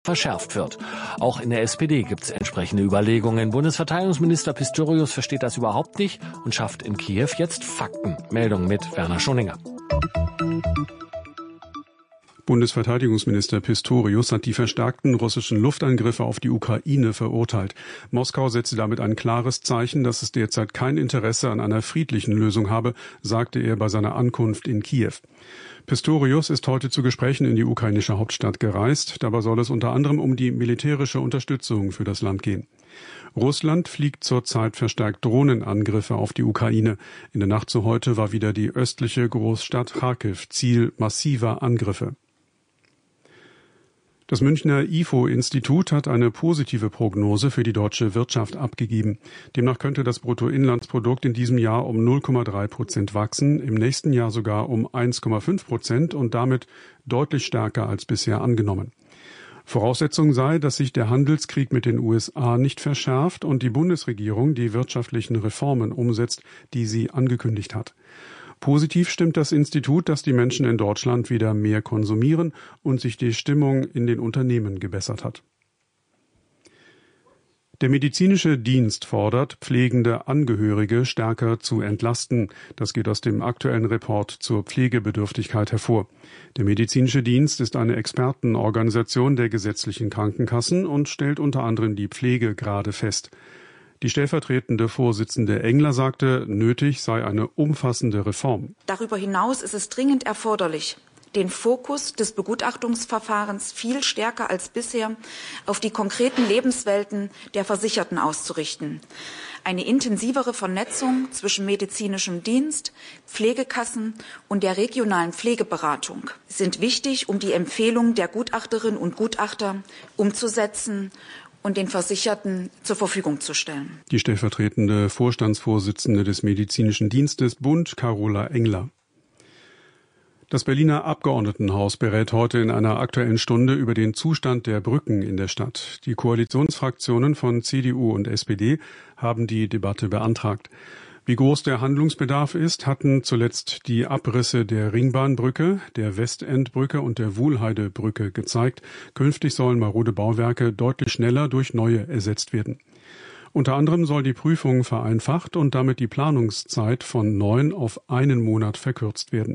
verschärft wird. Auch in der SPD gibt es entsprechende Überlegungen. Bundesverteidigungsminister Pistorius versteht das überhaupt nicht und schafft in Kiew jetzt Fakten. Meldung mit Werner Schoninger. Bundesverteidigungsminister Pistorius hat die verstärkten russischen Luftangriffe auf die Ukraine verurteilt. Moskau setze damit ein klares Zeichen, dass es derzeit kein Interesse an einer friedlichen Lösung habe, sagte er bei seiner Ankunft in Kiew. Pistorius ist heute zu Gesprächen in die ukrainische Hauptstadt gereist. Dabei soll es unter anderem um die militärische Unterstützung für das Land gehen. Russland fliegt zurzeit verstärkt Drohnenangriffe auf die Ukraine. In der Nacht zu heute war wieder die östliche Großstadt Charkiw Ziel massiver Angriffe. Das Münchner IFO-Institut hat eine positive Prognose für die deutsche Wirtschaft abgegeben. Demnach könnte das Bruttoinlandsprodukt in diesem Jahr um 0,3% wachsen, im nächsten Jahr sogar um 1,5% und damit deutlich stärker als bisher angenommen. Voraussetzung sei, dass sich der Handelskrieg mit den USA nicht verschärft und die Bundesregierung die wirtschaftlichen Reformen umsetzt, die sie angekündigt hat. Positiv stimmt das Institut, dass die Menschen in Deutschland wieder mehr konsumieren und sich die Stimmung in den Unternehmen gebessert hat. Der medizinische Dienst fordert, pflegende Angehörige stärker zu entlasten. Das geht aus dem aktuellen Report zur Pflegebedürftigkeit hervor. Der medizinische Dienst ist eine Expertenorganisation der gesetzlichen Krankenkassen und stellt unter anderem die Pflegegrade fest. Die stellvertretende Vorsitzende Engler sagte, nötig sei eine umfassende Reform. Darüber hinaus ist es dringend erforderlich, den Fokus des Begutachtungsverfahrens viel stärker als bisher auf die konkreten Lebenswelten der Versicherten auszurichten. Eine intensivere Vernetzung zwischen medizinischem Dienst, Pflegekassen und der regionalen Pflegeberatung sind wichtig, um die Empfehlungen der Gutachterinnen und Gutachter umzusetzen und den Versicherten zur Verfügung zu stellen. Die stellvertretende Vorstandsvorsitzende des Medizinischen Dienstes Bund, Carola Engler. Das Berliner Abgeordnetenhaus berät heute in einer Aktuellen Stunde über den Zustand der Brücken in der Stadt. Die Koalitionsfraktionen von CDU und SPD haben die Debatte beantragt. Wie groß der Handlungsbedarf ist, hatten zuletzt die Abrisse der Ringbahnbrücke, der Westendbrücke und der Wuhlheidebrücke gezeigt. Künftig sollen marode Bauwerke deutlich schneller durch neue ersetzt werden. Unter anderem soll die Prüfung vereinfacht und damit die Planungszeit von 9 auf 1 Monat verkürzt werden.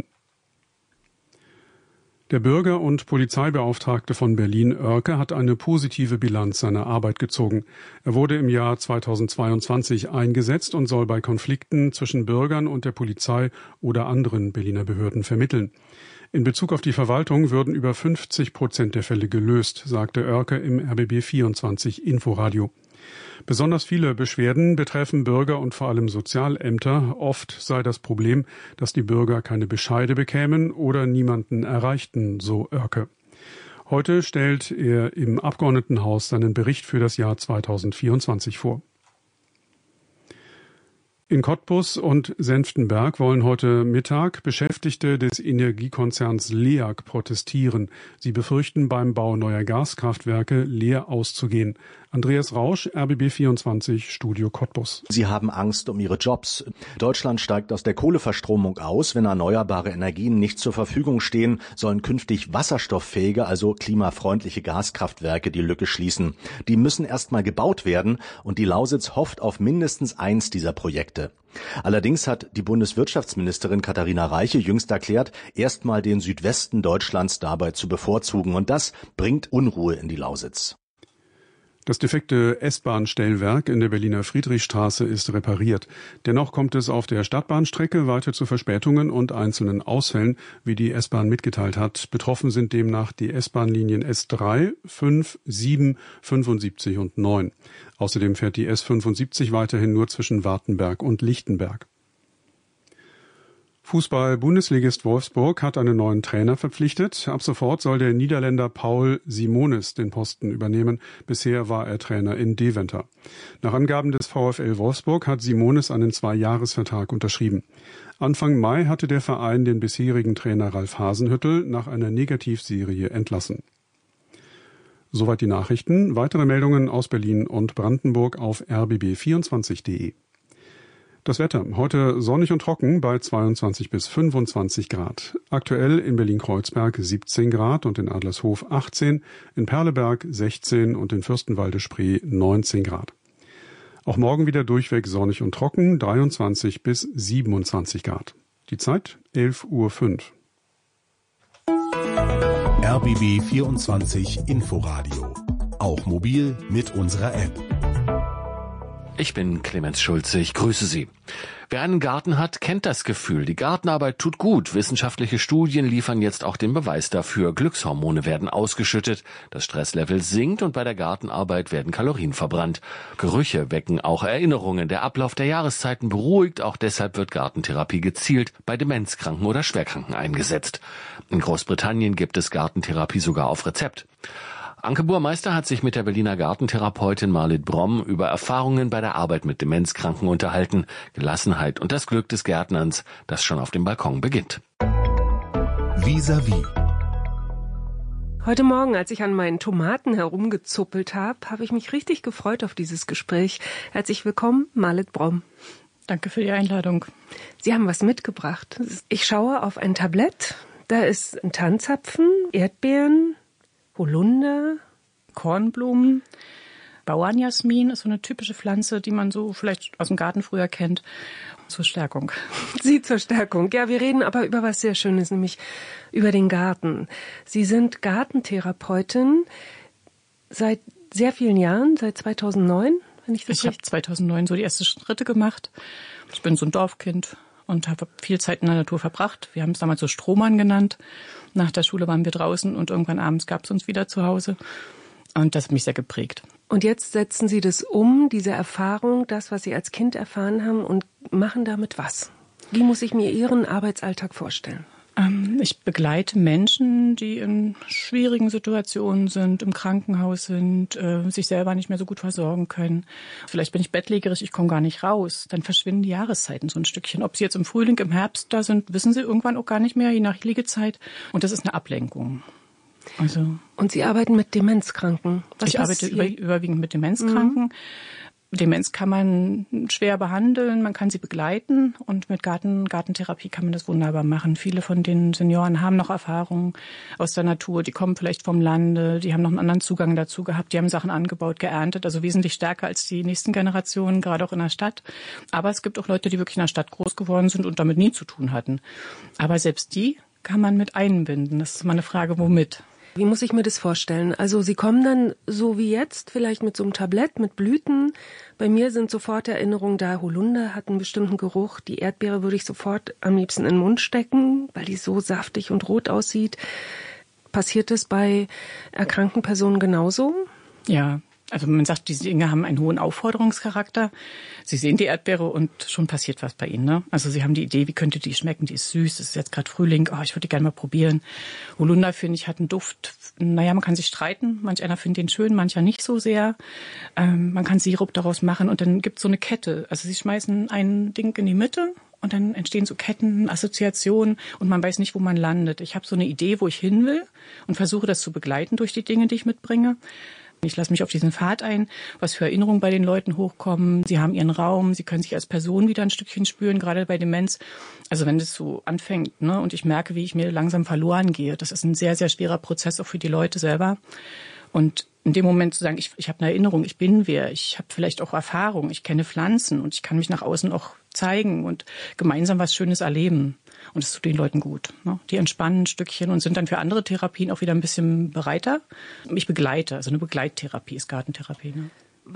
Der Bürger- und Polizeibeauftragte von Berlin, Oerke, hat eine positive Bilanz seiner Arbeit gezogen. Er wurde im Jahr 2022 eingesetzt und soll bei Konflikten zwischen Bürgern und der Polizei oder anderen Berliner Behörden vermitteln. In Bezug auf die Verwaltung würden über 50% der Fälle gelöst, sagte Oerke im RBB24 Inforadio. Besonders viele Beschwerden betreffen Bürger und vor allem Sozialämter. Oft sei das Problem, dass die Bürger keine Bescheide bekämen oder niemanden erreichten, so Oerke. Heute stellt er im Abgeordnetenhaus seinen Bericht für das Jahr 2024 vor. In Cottbus und Senftenberg wollen heute Mittag Beschäftigte des Energiekonzerns LEAG protestieren. Sie befürchten, beim Bau neuer Gaskraftwerke leer auszugehen. Andreas Rausch, RBB24, Studio Cottbus. Sie haben Angst um ihre Jobs. Deutschland steigt aus der Kohleverstromung aus. Wenn erneuerbare Energien nicht zur Verfügung stehen, sollen künftig wasserstofffähige, also klimafreundliche Gaskraftwerke die Lücke schließen. Die müssen erst mal gebaut werden und die Lausitz hofft auf mindestens eins dieser Projekte. Allerdings hat die Bundeswirtschaftsministerin Katharina Reiche jüngst erklärt, erstmal den Südwesten Deutschlands dabei zu bevorzugen. Und das bringt Unruhe in die Lausitz. Das defekte S-Bahn-Stellwerk in der Berliner Friedrichstraße ist repariert. Dennoch kommt es auf der Stadtbahnstrecke weiter zu Verspätungen und einzelnen Ausfällen, wie die S-Bahn mitgeteilt hat. Betroffen sind demnach die S-Bahn-Linien S3, 5, 7, 75 und 9. Außerdem fährt die S75 weiterhin nur zwischen Wartenberg und Lichtenberg. Fußball-Bundesligist Wolfsburg hat einen neuen Trainer verpflichtet. Ab sofort soll der Niederländer Paul Simonis den Posten übernehmen. Bisher war er Trainer in Deventer. Nach Angaben des VfL Wolfsburg hat Simonis einen 2-Jahres-Vertrag unterschrieben. Anfang Mai hatte der Verein den bisherigen Trainer Ralf Hasenhüttl nach einer Negativserie entlassen. Soweit die Nachrichten. Weitere Meldungen aus Berlin und Brandenburg auf rbb24.de. Das Wetter. Heute sonnig und trocken bei 22 bis 25 Grad. Aktuell in Berlin-Kreuzberg 17 Grad und in Adlershof 18, in Perleberg 16 und in Fürstenwalde-Spree 19 Grad. Auch morgen wieder durchweg sonnig und trocken, 23 bis 27 Grad. Die Zeit 11:05 Uhr. RBB 24 Inforadio. Auch mobil mit unserer App. Ich bin Clemens Schulze, ich grüße Sie. Wer einen Garten hat, kennt das Gefühl. Die Gartenarbeit tut gut. Wissenschaftliche Studien liefern jetzt auch den Beweis dafür. Glückshormone werden ausgeschüttet, das Stresslevel sinkt und bei der Gartenarbeit werden Kalorien verbrannt. Gerüche wecken auch Erinnerungen. Der Ablauf der Jahreszeiten beruhigt. Auch deshalb wird Gartentherapie gezielt bei Demenzkranken oder Schwerkranken eingesetzt. In Großbritannien gibt es Gartentherapie sogar auf Rezept. Anke Burmeister hat sich mit der Berliner Gartentherapeutin Marlit Bromm über Erfahrungen bei der Arbeit mit Demenzkranken unterhalten, Gelassenheit und das Glück des Gärtnerns, das schon auf dem Balkon beginnt. Vis-à-vis. Heute Morgen, als ich an meinen Tomaten herumgezuppelt habe, habe ich mich richtig gefreut auf dieses Gespräch. Herzlich willkommen, Marlit Bromm. Danke für die Einladung. Sie haben was mitgebracht. Ich schaue auf ein Tablett. Da ist ein Tannenzapfen, Erdbeeren, Holunder, Kornblumen, Bauernjasmin ist so eine typische Pflanze, die man so vielleicht aus dem Garten früher kennt, zur Stärkung. Sie zur Stärkung. Ja, wir reden aber über was sehr Schönes, nämlich über den Garten. Sie sind Gartentherapeutin seit sehr vielen Jahren, seit 2009, wenn ich das Ich habe 2009 so die ersten Schritte gemacht. Ich bin so ein Dorfkind und habe viel Zeit in der Natur verbracht. Wir haben es damals so Strohmann genannt. Nach der Schule waren wir draußen und irgendwann abends gab es uns wieder zu Hause. Und das hat mich sehr geprägt. Und jetzt setzen Sie das um, diese Erfahrung, das, was Sie als Kind erfahren haben, und machen damit was? Wie muss ich mir Ihren Arbeitsalltag vorstellen? Ich begleite Menschen, die in schwierigen Situationen sind, im Krankenhaus sind, sich selber nicht mehr so gut versorgen können. Vielleicht bin ich bettlägerig, ich komme gar nicht raus. Dann verschwinden die Jahreszeiten so ein Stückchen. Ob sie jetzt im Frühling, im Herbst da sind, wissen sie irgendwann auch gar nicht mehr, je nach Liegezeit. Und das ist eine Ablenkung. Also, und Sie arbeiten mit Demenzkranken? Ich arbeite überwiegend mit Demenzkranken. Demenz kann man schwer behandeln, man kann sie begleiten und mit Gartentherapie kann man das wunderbar machen. Viele von den Senioren haben noch Erfahrungen aus der Natur, die kommen vielleicht vom Lande, die haben noch einen anderen Zugang dazu gehabt, die haben Sachen angebaut, geerntet, also wesentlich stärker als die nächsten Generationen, gerade auch in der Stadt. Aber es gibt auch Leute, die wirklich in der Stadt groß geworden sind und damit nie zu tun hatten. Aber selbst die kann man mit einbinden. Das ist mal eine Frage, womit? Wie muss ich mir das vorstellen? Also Sie kommen dann so wie jetzt, vielleicht mit so einem Tablett, mit Blüten. Bei mir sind sofort Erinnerungen da. Holunder hat einen bestimmten Geruch. Die Erdbeere würde ich sofort am liebsten in den Mund stecken, weil die so saftig und rot aussieht. Passiert das bei erkrankten Personen genauso? Ja. Also man sagt, diese Dinge haben einen hohen Aufforderungscharakter. Sie sehen die Erdbeere und schon passiert was bei ihnen. Ne? Also sie haben die Idee, wie könnte die schmecken? Die ist süß, es ist jetzt gerade Frühling, ich würde die gerne mal probieren. Holunder, finde ich, hat einen Duft. Naja, man kann sich streiten. Manch einer findet den schön, mancher nicht so sehr. Man kann Sirup daraus machen und dann gibt es so eine Kette. Also sie schmeißen ein Ding in die Mitte und dann entstehen so Ketten, Assoziationen und man weiß nicht, wo man landet. Ich habe so eine Idee, wo ich hin will und versuche das zu begleiten durch die Dinge, die ich mitbringe. Ich lasse mich auf diesen Pfad ein, was für Erinnerungen bei den Leuten hochkommen. Sie haben ihren Raum, sie können sich als Person wieder ein Stückchen spüren, gerade bei Demenz. Also wenn das so anfängt, ne, und ich merke, wie ich mir langsam verloren gehe, das ist ein sehr, sehr schwerer Prozess auch für die Leute selber. Und in dem Moment zu sagen, ich habe eine Erinnerung, ich bin wer, ich habe vielleicht auch Erfahrung, ich kenne Pflanzen und ich kann mich nach außen auch zeigen und gemeinsam was Schönes erleben. Und das tut den Leuten gut. Ne? Die entspannen ein Stückchen und sind dann für andere Therapien auch wieder ein bisschen bereiter. Ich begleite, also eine Begleittherapie ist Gartentherapie. Ne?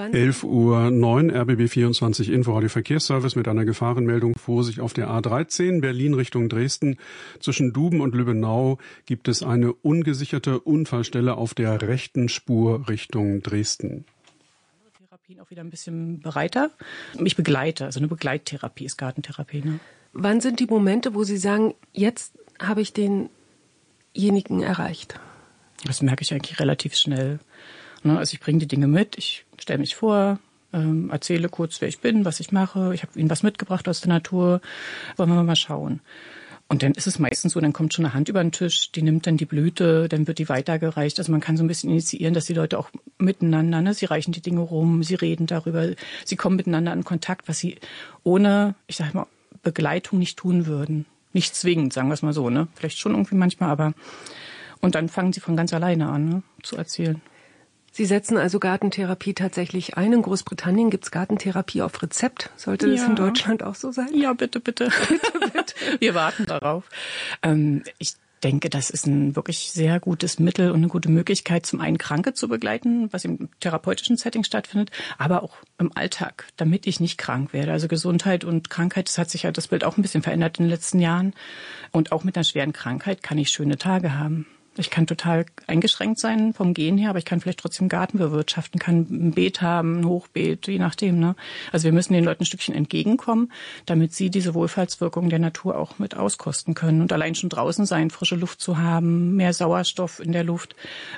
11:09 Uhr, RBB 24 Inforadio Verkehrsservice mit einer Gefahrenmeldung. Vorsicht auf der A13, Berlin Richtung Dresden. Zwischen Duben und Lübbenau gibt es eine ungesicherte Unfallstelle auf der rechten Spur Richtung Dresden. Therapien auch wieder ein bisschen bereiter. Ich begleite, also eine Begleittherapie ist Gartentherapie. Ne? Wann sind die Momente, wo Sie sagen, jetzt habe ich denjenigen erreicht? Das merke ich eigentlich relativ schnell. Also ich bringe die Dinge mit, ich stelle mich vor, erzähle kurz, wer ich bin, was ich mache. Ich habe Ihnen was mitgebracht aus der Natur. Wollen wir mal schauen. Und dann ist es meistens so, dann kommt schon eine Hand über den Tisch, die nimmt dann die Blüte, dann wird die weitergereicht. Also man kann so ein bisschen initiieren, dass die Leute auch miteinander. Ne? Sie reichen die Dinge rum, sie reden darüber, sie kommen miteinander in Kontakt, was sie ohne, ich sag mal, Begleitung nicht tun würden. Nicht zwingend, sagen wir es mal so. Ne? Vielleicht schon irgendwie manchmal, aber und dann fangen sie von ganz alleine an, ne? zu erzählen. Sie setzen also Gartentherapie tatsächlich ein. In Großbritannien gibt's Gartentherapie auf Rezept. Sollte das in Deutschland auch so sein? Ja, bitte, bitte. bitte. Wir warten darauf. Ich denke, das ist ein wirklich sehr gutes Mittel und eine gute Möglichkeit, zum einen Kranke zu begleiten, was im therapeutischen Setting stattfindet, aber auch im Alltag, damit ich nicht krank werde. Also Gesundheit und Krankheit, das hat sich ja das Bild auch ein bisschen verändert in den letzten Jahren. Und auch mit einer schweren Krankheit kann ich schöne Tage haben. Ich kann total eingeschränkt sein vom Gehen her, aber ich kann vielleicht trotzdem Garten bewirtschaften, kann ein Beet haben, ein Hochbeet, je nachdem. Ne? Also wir müssen den Leuten ein Stückchen entgegenkommen, damit sie diese Wohlfahrtswirkung der Natur auch mit auskosten können. Und allein schon draußen sein, frische Luft zu haben, mehr Sauerstoff in der Luft,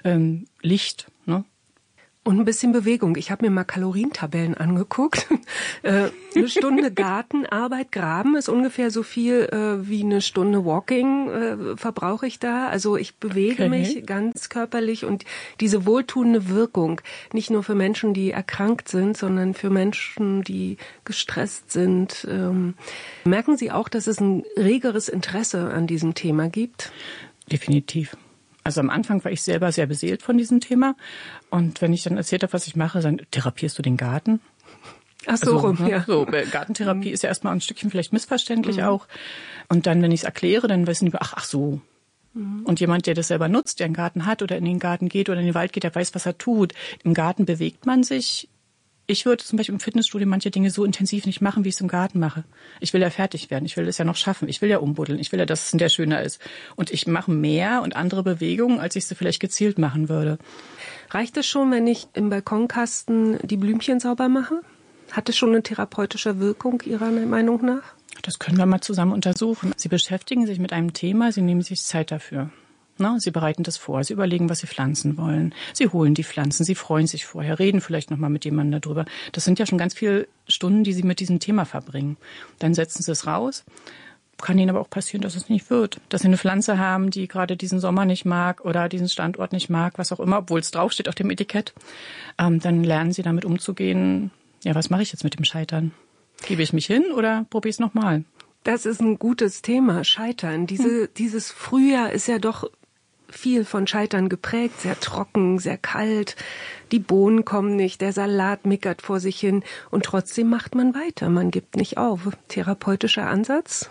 Licht, ne? Und ein bisschen Bewegung. Ich habe mir mal Kalorientabellen angeguckt. Eine Stunde Gartenarbeit, Graben ist ungefähr so viel wie eine Stunde Walking verbrauche ich da. Also ich bewege mich ganz körperlich und diese wohltuende Wirkung, nicht nur für Menschen, die erkrankt sind, sondern für Menschen, die gestresst sind. Merken Sie auch, dass es ein regeres Interesse an diesem Thema gibt? Definitiv. Also am Anfang war ich selber sehr beseelt von diesem Thema. Und wenn ich dann erzählt habe, was ich mache, dann therapierst du den Garten? Ach so, also, rum, ja. So, Gartentherapie ist ja erstmal ein Stückchen vielleicht missverständlich auch. Und dann, wenn ich es erkläre, dann wissen die, ach so. Und jemand, der das selber nutzt, der einen Garten hat oder in den Garten geht oder in den Wald geht, der weiß, was er tut. Im Garten bewegt man sich. Ich würde zum Beispiel im Fitnessstudio manche Dinge so intensiv nicht machen, wie ich es im Garten mache. Ich will ja fertig werden, ich will es ja noch schaffen, ich will ja umbuddeln, ich will ja, dass es der schöner ist. Und ich mache mehr und andere Bewegungen, als ich sie vielleicht gezielt machen würde. Reicht es schon, wenn ich im Balkonkasten die Blümchen sauber mache? Hat es schon eine therapeutische Wirkung Ihrer Meinung nach? Das können wir mal zusammen untersuchen. Sie beschäftigen sich mit einem Thema, Sie nehmen sich Zeit dafür. Sie bereiten das vor, Sie überlegen, was Sie pflanzen wollen. Sie holen die Pflanzen, Sie freuen sich vorher, reden vielleicht noch mal mit jemandem darüber. Das sind ja schon ganz viele Stunden, die Sie mit diesem Thema verbringen. Dann setzen Sie es raus. Kann Ihnen aber auch passieren, dass es nicht wird. Dass Sie eine Pflanze haben, die gerade diesen Sommer nicht mag oder diesen Standort nicht mag, was auch immer, obwohl es draufsteht auf dem Etikett. Dann lernen Sie damit umzugehen. Ja, was mache ich jetzt mit dem Scheitern? Gebe ich mich hin oder probiere ich es nochmal? Das ist ein gutes Thema, Scheitern. Dieses Frühjahr ist ja doch viel von Scheitern geprägt, sehr trocken, sehr kalt. Die Bohnen kommen nicht, der Salat mickert vor sich hin und trotzdem macht man weiter, man gibt nicht auf. Therapeutischer Ansatz?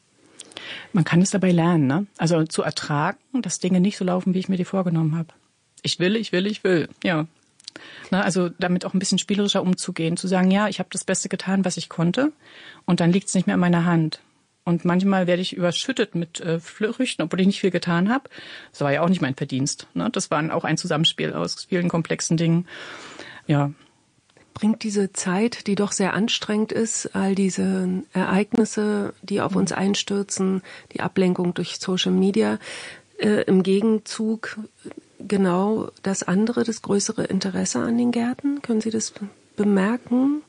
Man kann es dabei lernen, ne? Also zu ertragen, dass Dinge nicht so laufen, wie ich mir die vorgenommen habe. Ich will, ja. Also damit auch ein bisschen spielerischer umzugehen, zu sagen, ja, ich habe das Beste getan, was ich konnte und dann liegt es nicht mehr in meiner Hand. Und manchmal werde ich überschüttet mit Früchten, obwohl ich nicht viel getan habe. Das war ja auch nicht mein Verdienst. Ne? Das war auch ein Zusammenspiel aus vielen komplexen Dingen. Ja. Bringt diese Zeit, die doch sehr anstrengend ist, all diese Ereignisse, die auf uns einstürzen, die Ablenkung durch Social Media, im Gegenzug genau das andere, das größere Interesse an den Gärten? Können Sie das bemerken?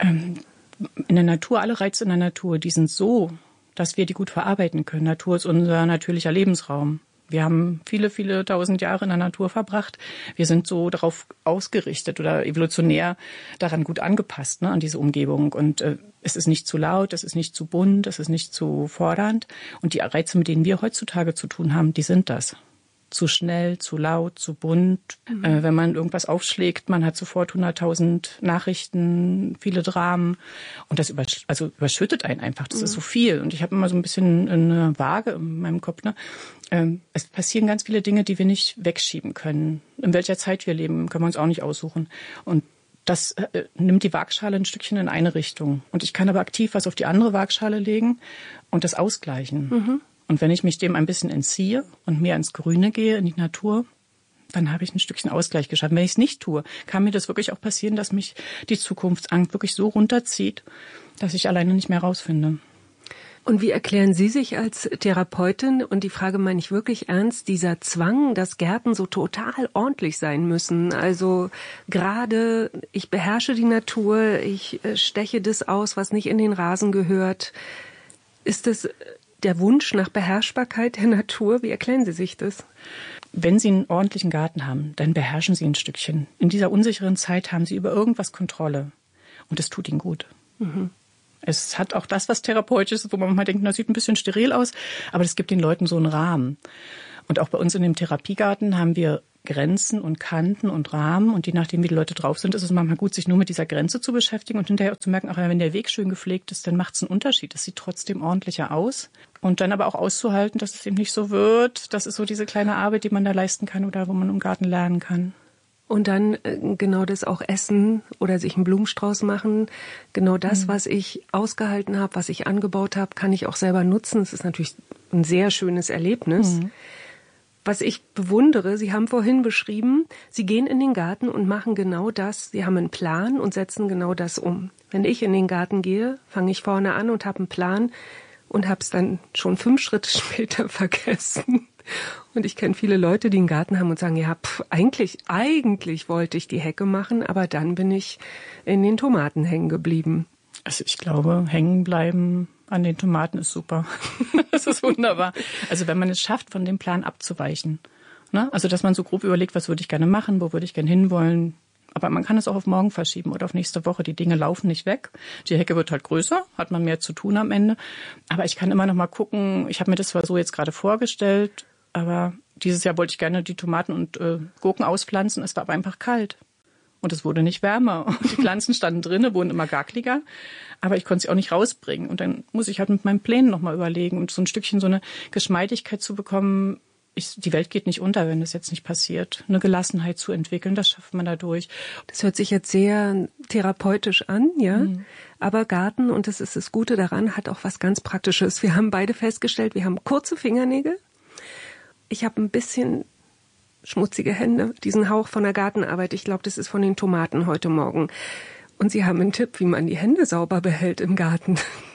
In der Natur, alle Reize in der Natur, die sind so, dass wir die gut verarbeiten können. Natur ist unser natürlicher Lebensraum. Wir haben viele, viele tausend Jahre in der Natur verbracht. Wir sind so darauf ausgerichtet oder evolutionär daran gut angepasst, ne, an diese Umgebung. Und es ist nicht zu laut, es ist nicht zu bunt, es ist nicht zu fordernd. Und die Reize, mit denen wir heutzutage zu tun haben, die sind das. Zu schnell, zu laut, zu bunt. Wenn man irgendwas aufschlägt, man hat sofort 100.000 Nachrichten, viele Dramen. Und das überschüttet einen einfach. Das ist so viel. Und ich habe immer so ein bisschen eine Waage in meinem Kopf. Ne? Es passieren ganz viele Dinge, die wir nicht wegschieben können. In welcher Zeit wir leben, können wir uns auch nicht aussuchen. Und das nimmt die Waagschale ein Stückchen in eine Richtung. Und ich kann aber aktiv was auf die andere Waagschale legen und das ausgleichen. Und wenn ich mich dem ein bisschen entziehe und mehr ins Grüne gehe, in die Natur, dann habe ich ein Stückchen Ausgleich geschaffen. Wenn ich es nicht tue, kann mir das wirklich auch passieren, dass mich die Zukunftsangst wirklich so runterzieht, dass ich alleine nicht mehr rausfinde. Und wie erklären Sie sich als Therapeutin, und die Frage meine ich wirklich ernst, dieser Zwang, dass Gärten so total ordentlich sein müssen? Also gerade, ich beherrsche die Natur, ich steche das aus, was nicht in den Rasen gehört. Ist das der Wunsch nach Beherrschbarkeit der Natur? Wie erklären Sie sich das? wenn Sie einen ordentlichen Garten haben, dann beherrschen Sie ein Stückchen. In dieser unsicheren Zeit haben Sie über irgendwas Kontrolle. Und es tut Ihnen gut. Mhm. Es hat auch das, was therapeutisch ist, wo man manchmal denkt, das sieht ein bisschen steril aus, aber das gibt den Leuten so einen Rahmen. Und auch bei uns in dem Therapiegarten haben wir Grenzen und Kanten und Rahmen. Und je nachdem, wie die Leute drauf sind, ist es manchmal gut, sich nur mit dieser Grenze zu beschäftigen und hinterher auch zu merken, ach, wenn der Weg schön gepflegt ist, dann macht es einen Unterschied. Es sieht trotzdem ordentlicher aus. Und dann aber auch auszuhalten, dass es eben nicht so wird. Das ist so diese kleine Arbeit, die man da leisten kann oder wo man im Garten lernen kann. Und dann genau das auch essen oder sich einen Blumenstrauß machen. Genau das, was ich ausgehalten habe, was ich angebaut habe, kann ich auch selber nutzen. Es ist natürlich ein sehr schönes Erlebnis. Was ich bewundere, Sie haben vorhin beschrieben, Sie gehen in den Garten und machen genau das. Sie haben einen Plan und setzen genau das um. Wenn ich in den Garten gehe, fange ich vorne an und habe einen Plan und habe es dann schon 5 Schritte später vergessen. Und ich kenne viele Leute, die einen Garten haben und sagen, ja, eigentlich wollte ich die Hecke machen, aber dann bin ich in den Tomaten hängen geblieben. Also ich glaube, hängen bleiben an den Tomaten ist super. Das ist wunderbar. Also wenn man es schafft, von dem Plan abzuweichen. Ne? Also dass man so grob überlegt, was würde ich gerne machen, wo würde ich gerne hinwollen. Aber man kann es auch auf morgen verschieben oder auf nächste Woche. Die Dinge laufen nicht weg. Die Hecke wird halt größer, hat man mehr zu tun am Ende. Aber ich kann immer noch mal gucken, ich habe mir das zwar so jetzt gerade vorgestellt, aber dieses Jahr wollte ich gerne die Tomaten und Gurken auspflanzen. Es war aber einfach kalt. Und es wurde nicht wärmer. Und die Pflanzen standen drinnen, wurden immer gackliger. Aber ich konnte sie auch nicht rausbringen. Und dann muss ich halt mit meinen Plänen nochmal überlegen und so ein Stückchen so eine Geschmeidigkeit zu bekommen. Die Welt geht nicht unter, wenn das jetzt nicht passiert. Eine Gelassenheit zu entwickeln, das schafft man dadurch. Das hört sich jetzt sehr therapeutisch an, ja. Aber Garten, und das ist das Gute daran, hat auch was ganz Praktisches. Wir haben beide festgestellt, wir haben kurze Fingernägel. Ich habe ein bisschen schmutzige Hände, diesen Hauch von der Gartenarbeit. Ich glaube, das ist von den Tomaten heute Morgen. Und Sie haben einen Tipp, wie man die Hände sauber behält im Garten.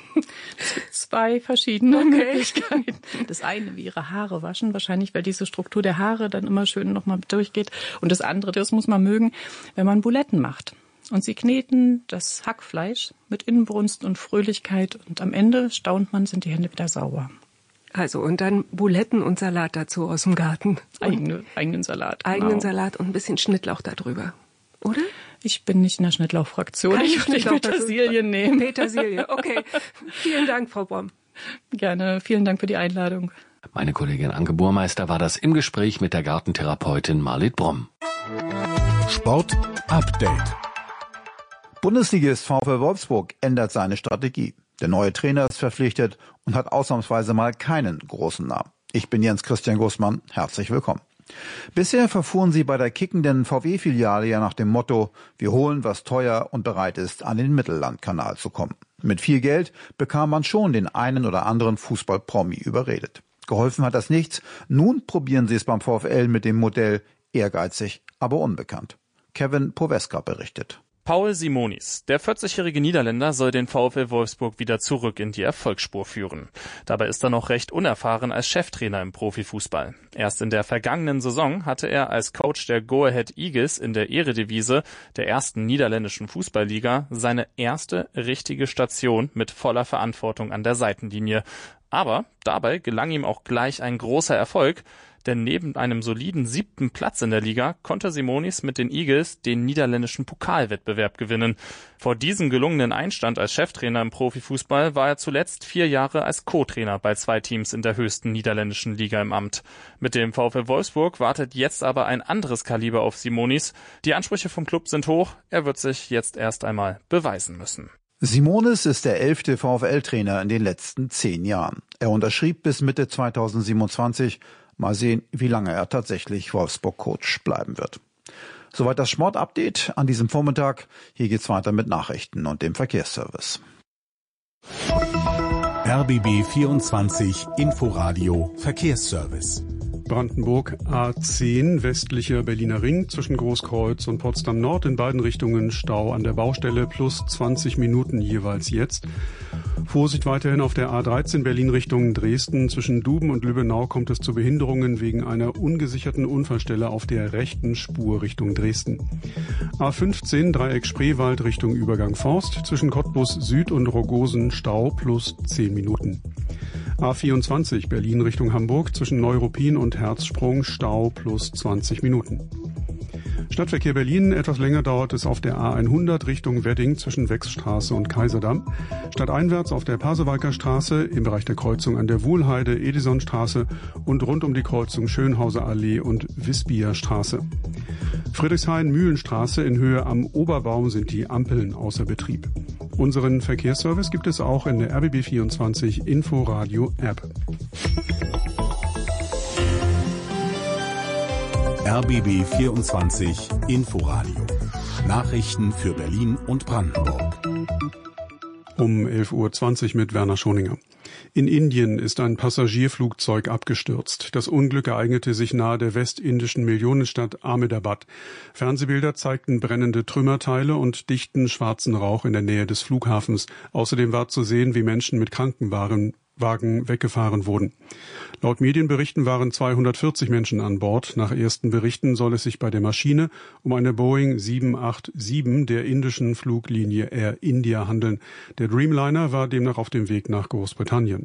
Es gibt 2 verschiedene Möglichkeiten. Das eine wie Ihre Haare waschen, wahrscheinlich, weil diese Struktur der Haare dann immer schön nochmal durchgeht. Und das andere, das muss man mögen, wenn man Buletten macht. Und Sie kneten das Hackfleisch mit Inbrunst und Fröhlichkeit und am Ende staunt man, sind die Hände wieder sauber. Also, und dann Buletten und Salat dazu aus dem Garten. Eigenen Salat. Genau. Eigenen Salat und ein bisschen Schnittlauch darüber. Oder? Ich bin nicht in der Schnittlauchfraktion. Ich würde Petersilie nehmen. Petersilie, okay. Vielen Dank, Frau Bromm. Gerne. Vielen Dank für die Einladung. Meine Kollegin Anke Burmeister war das im Gespräch mit der Gartentherapeutin Marlit Bromm. Sport Update. Bundesligist VfL Wolfsburg ändert seine Strategie. Der neue Trainer ist verpflichtet und hat ausnahmsweise mal keinen großen Namen. Ich bin Jens Christian Gußmann. Herzlich willkommen. Bisher verfuhren sie bei der kickenden VW-Filiale ja nach dem Motto, wir holen, was teuer und bereit ist, an den Mittellandkanal zu kommen. Mit viel Geld bekam man schon den einen oder anderen Fußball-Promi überredet. Geholfen hat das nichts. Nun probieren sie es beim VfL mit dem Modell ehrgeizig, aber unbekannt. Kevin Poweska berichtet. Paul Simonis, der 40-jährige Niederländer, soll den VfL Wolfsburg wieder zurück in die Erfolgsspur führen. Dabei ist er noch recht unerfahren als Cheftrainer im Profifußball. Erst in der vergangenen Saison hatte er als Coach der Go Ahead Eagles in der Eredivisie, der ersten niederländischen Fußballliga, seine erste richtige Station mit voller Verantwortung an der Seitenlinie. Aber dabei gelang ihm auch gleich ein großer Erfolg, denn neben einem soliden 7. Platz in der Liga konnte Simonis mit den Eagles den niederländischen Pokalwettbewerb gewinnen. Vor diesem gelungenen Einstand als Cheftrainer im Profifußball war er zuletzt 4 Jahre als Co-Trainer bei 2 Teams in der höchsten niederländischen Liga im Amt. Mit dem VfL Wolfsburg wartet jetzt aber ein anderes Kaliber auf Simonis. Die Ansprüche vom Club sind hoch, er wird sich jetzt erst einmal beweisen müssen. Simonis ist der 11. VfL-Trainer in den letzten 10 Jahren. Er unterschrieb bis Mitte 2027. Mal sehen, wie lange er tatsächlich Wolfsburg-Coach bleiben wird. Soweit das Sport-Update an diesem Vormittag. Hier geht's weiter mit Nachrichten und dem Verkehrsservice. RBB 24 Inforadio Verkehrsservice. Brandenburg A10, westlicher Berliner Ring, zwischen Großkreuz und Potsdam Nord in beiden Richtungen Stau an der Baustelle, plus 20 Minuten jeweils jetzt. Vorsicht weiterhin auf der A13 Berlin Richtung Dresden. Zwischen Duben und Lübbenau kommt es zu Behinderungen wegen einer ungesicherten Unfallstelle auf der rechten Spur Richtung Dresden. A15 Dreieck Spreewald Richtung Übergang Forst. Zwischen Cottbus Süd und Rogosen Stau plus 10 Minuten. A24 Berlin Richtung Hamburg zwischen Neuruppin und Herzsprung Stau plus 20 Minuten. Stadtverkehr Berlin, etwas länger dauert es auf der A100 Richtung Wedding zwischen Wechsstraße und Kaiserdamm. Stadteinwärts auf der Pasewalker Straße, im Bereich der Kreuzung an der Wuhlheide, Edisonstraße und rund um die Kreuzung Schönhauser Allee und Wispia Straße. Friedrichshain-Mühlenstraße in Höhe am Oberbaum sind die Ampeln außer Betrieb. Unseren Verkehrsservice gibt es auch in der RBB24 Inforadio App. RBB 24 Inforadio. Nachrichten für Berlin und Brandenburg. Um 11.20 Uhr mit Werner Schoninger. In Indien ist ein Passagierflugzeug abgestürzt. Das Unglück ereignete sich nahe der westindischen Millionenstadt Ahmedabad. Fernsehbilder zeigten brennende Trümmerteile und dichten schwarzen Rauch in der Nähe des Flughafens. Außerdem war zu sehen, wie Menschen mit Krankenwagen weggefahren wurden. Laut Medienberichten waren 240 Menschen an Bord. Nach ersten Berichten soll es sich bei der Maschine um eine Boeing 787 der indischen Fluglinie Air India handeln. Der Dreamliner war demnach auf dem Weg nach Großbritannien.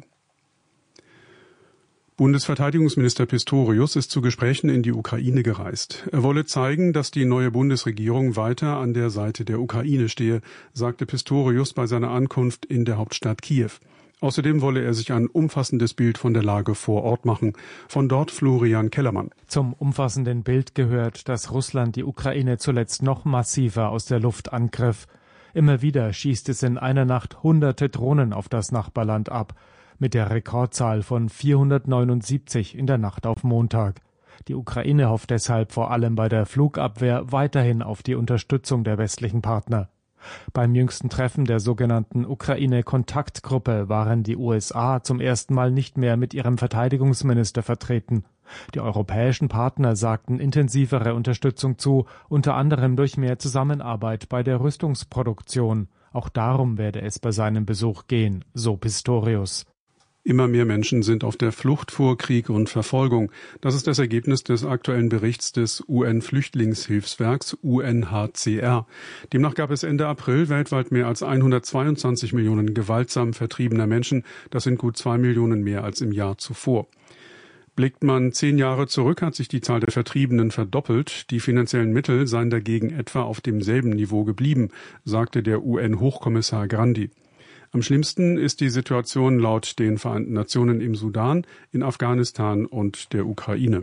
Bundesverteidigungsminister Pistorius ist zu Gesprächen in die Ukraine gereist. Er wolle zeigen, dass die neue Bundesregierung weiter an der Seite der Ukraine stehe, sagte Pistorius bei seiner Ankunft in der Hauptstadt Kiew. Außerdem wolle er sich ein umfassendes Bild von der Lage vor Ort machen. Von dort Florian Kellermann. Zum umfassenden Bild gehört, dass Russland die Ukraine zuletzt noch massiver aus der Luft angriff. Immer wieder schießt es in einer Nacht hunderte Drohnen auf das Nachbarland ab, mit der Rekordzahl von 479 in der Nacht auf Montag. Die Ukraine hofft deshalb vor allem bei der Flugabwehr weiterhin auf die Unterstützung der westlichen Partner. Beim jüngsten Treffen der sogenannten Ukraine-Kontaktgruppe waren die USA zum ersten Mal nicht mehr mit ihrem Verteidigungsminister vertreten. Die europäischen Partner sagten intensivere Unterstützung zu, unter anderem durch mehr Zusammenarbeit bei der Rüstungsproduktion. Auch darum werde es bei seinem Besuch gehen, so Pistorius. Immer mehr Menschen sind auf der Flucht vor Krieg und Verfolgung. Das ist das Ergebnis des aktuellen Berichts des UN-Flüchtlingshilfswerks UNHCR. Demnach gab es Ende April weltweit mehr als 122 Millionen gewaltsam vertriebener Menschen. Das sind gut 2 Millionen mehr als im Jahr zuvor. Blickt man 10 Jahre zurück, hat sich die Zahl der Vertriebenen verdoppelt. Die finanziellen Mittel seien dagegen etwa auf demselben Niveau geblieben, sagte der UN-Hochkommissar Grandi. Am schlimmsten ist die Situation laut den Vereinten Nationen im Sudan, in Afghanistan und der Ukraine.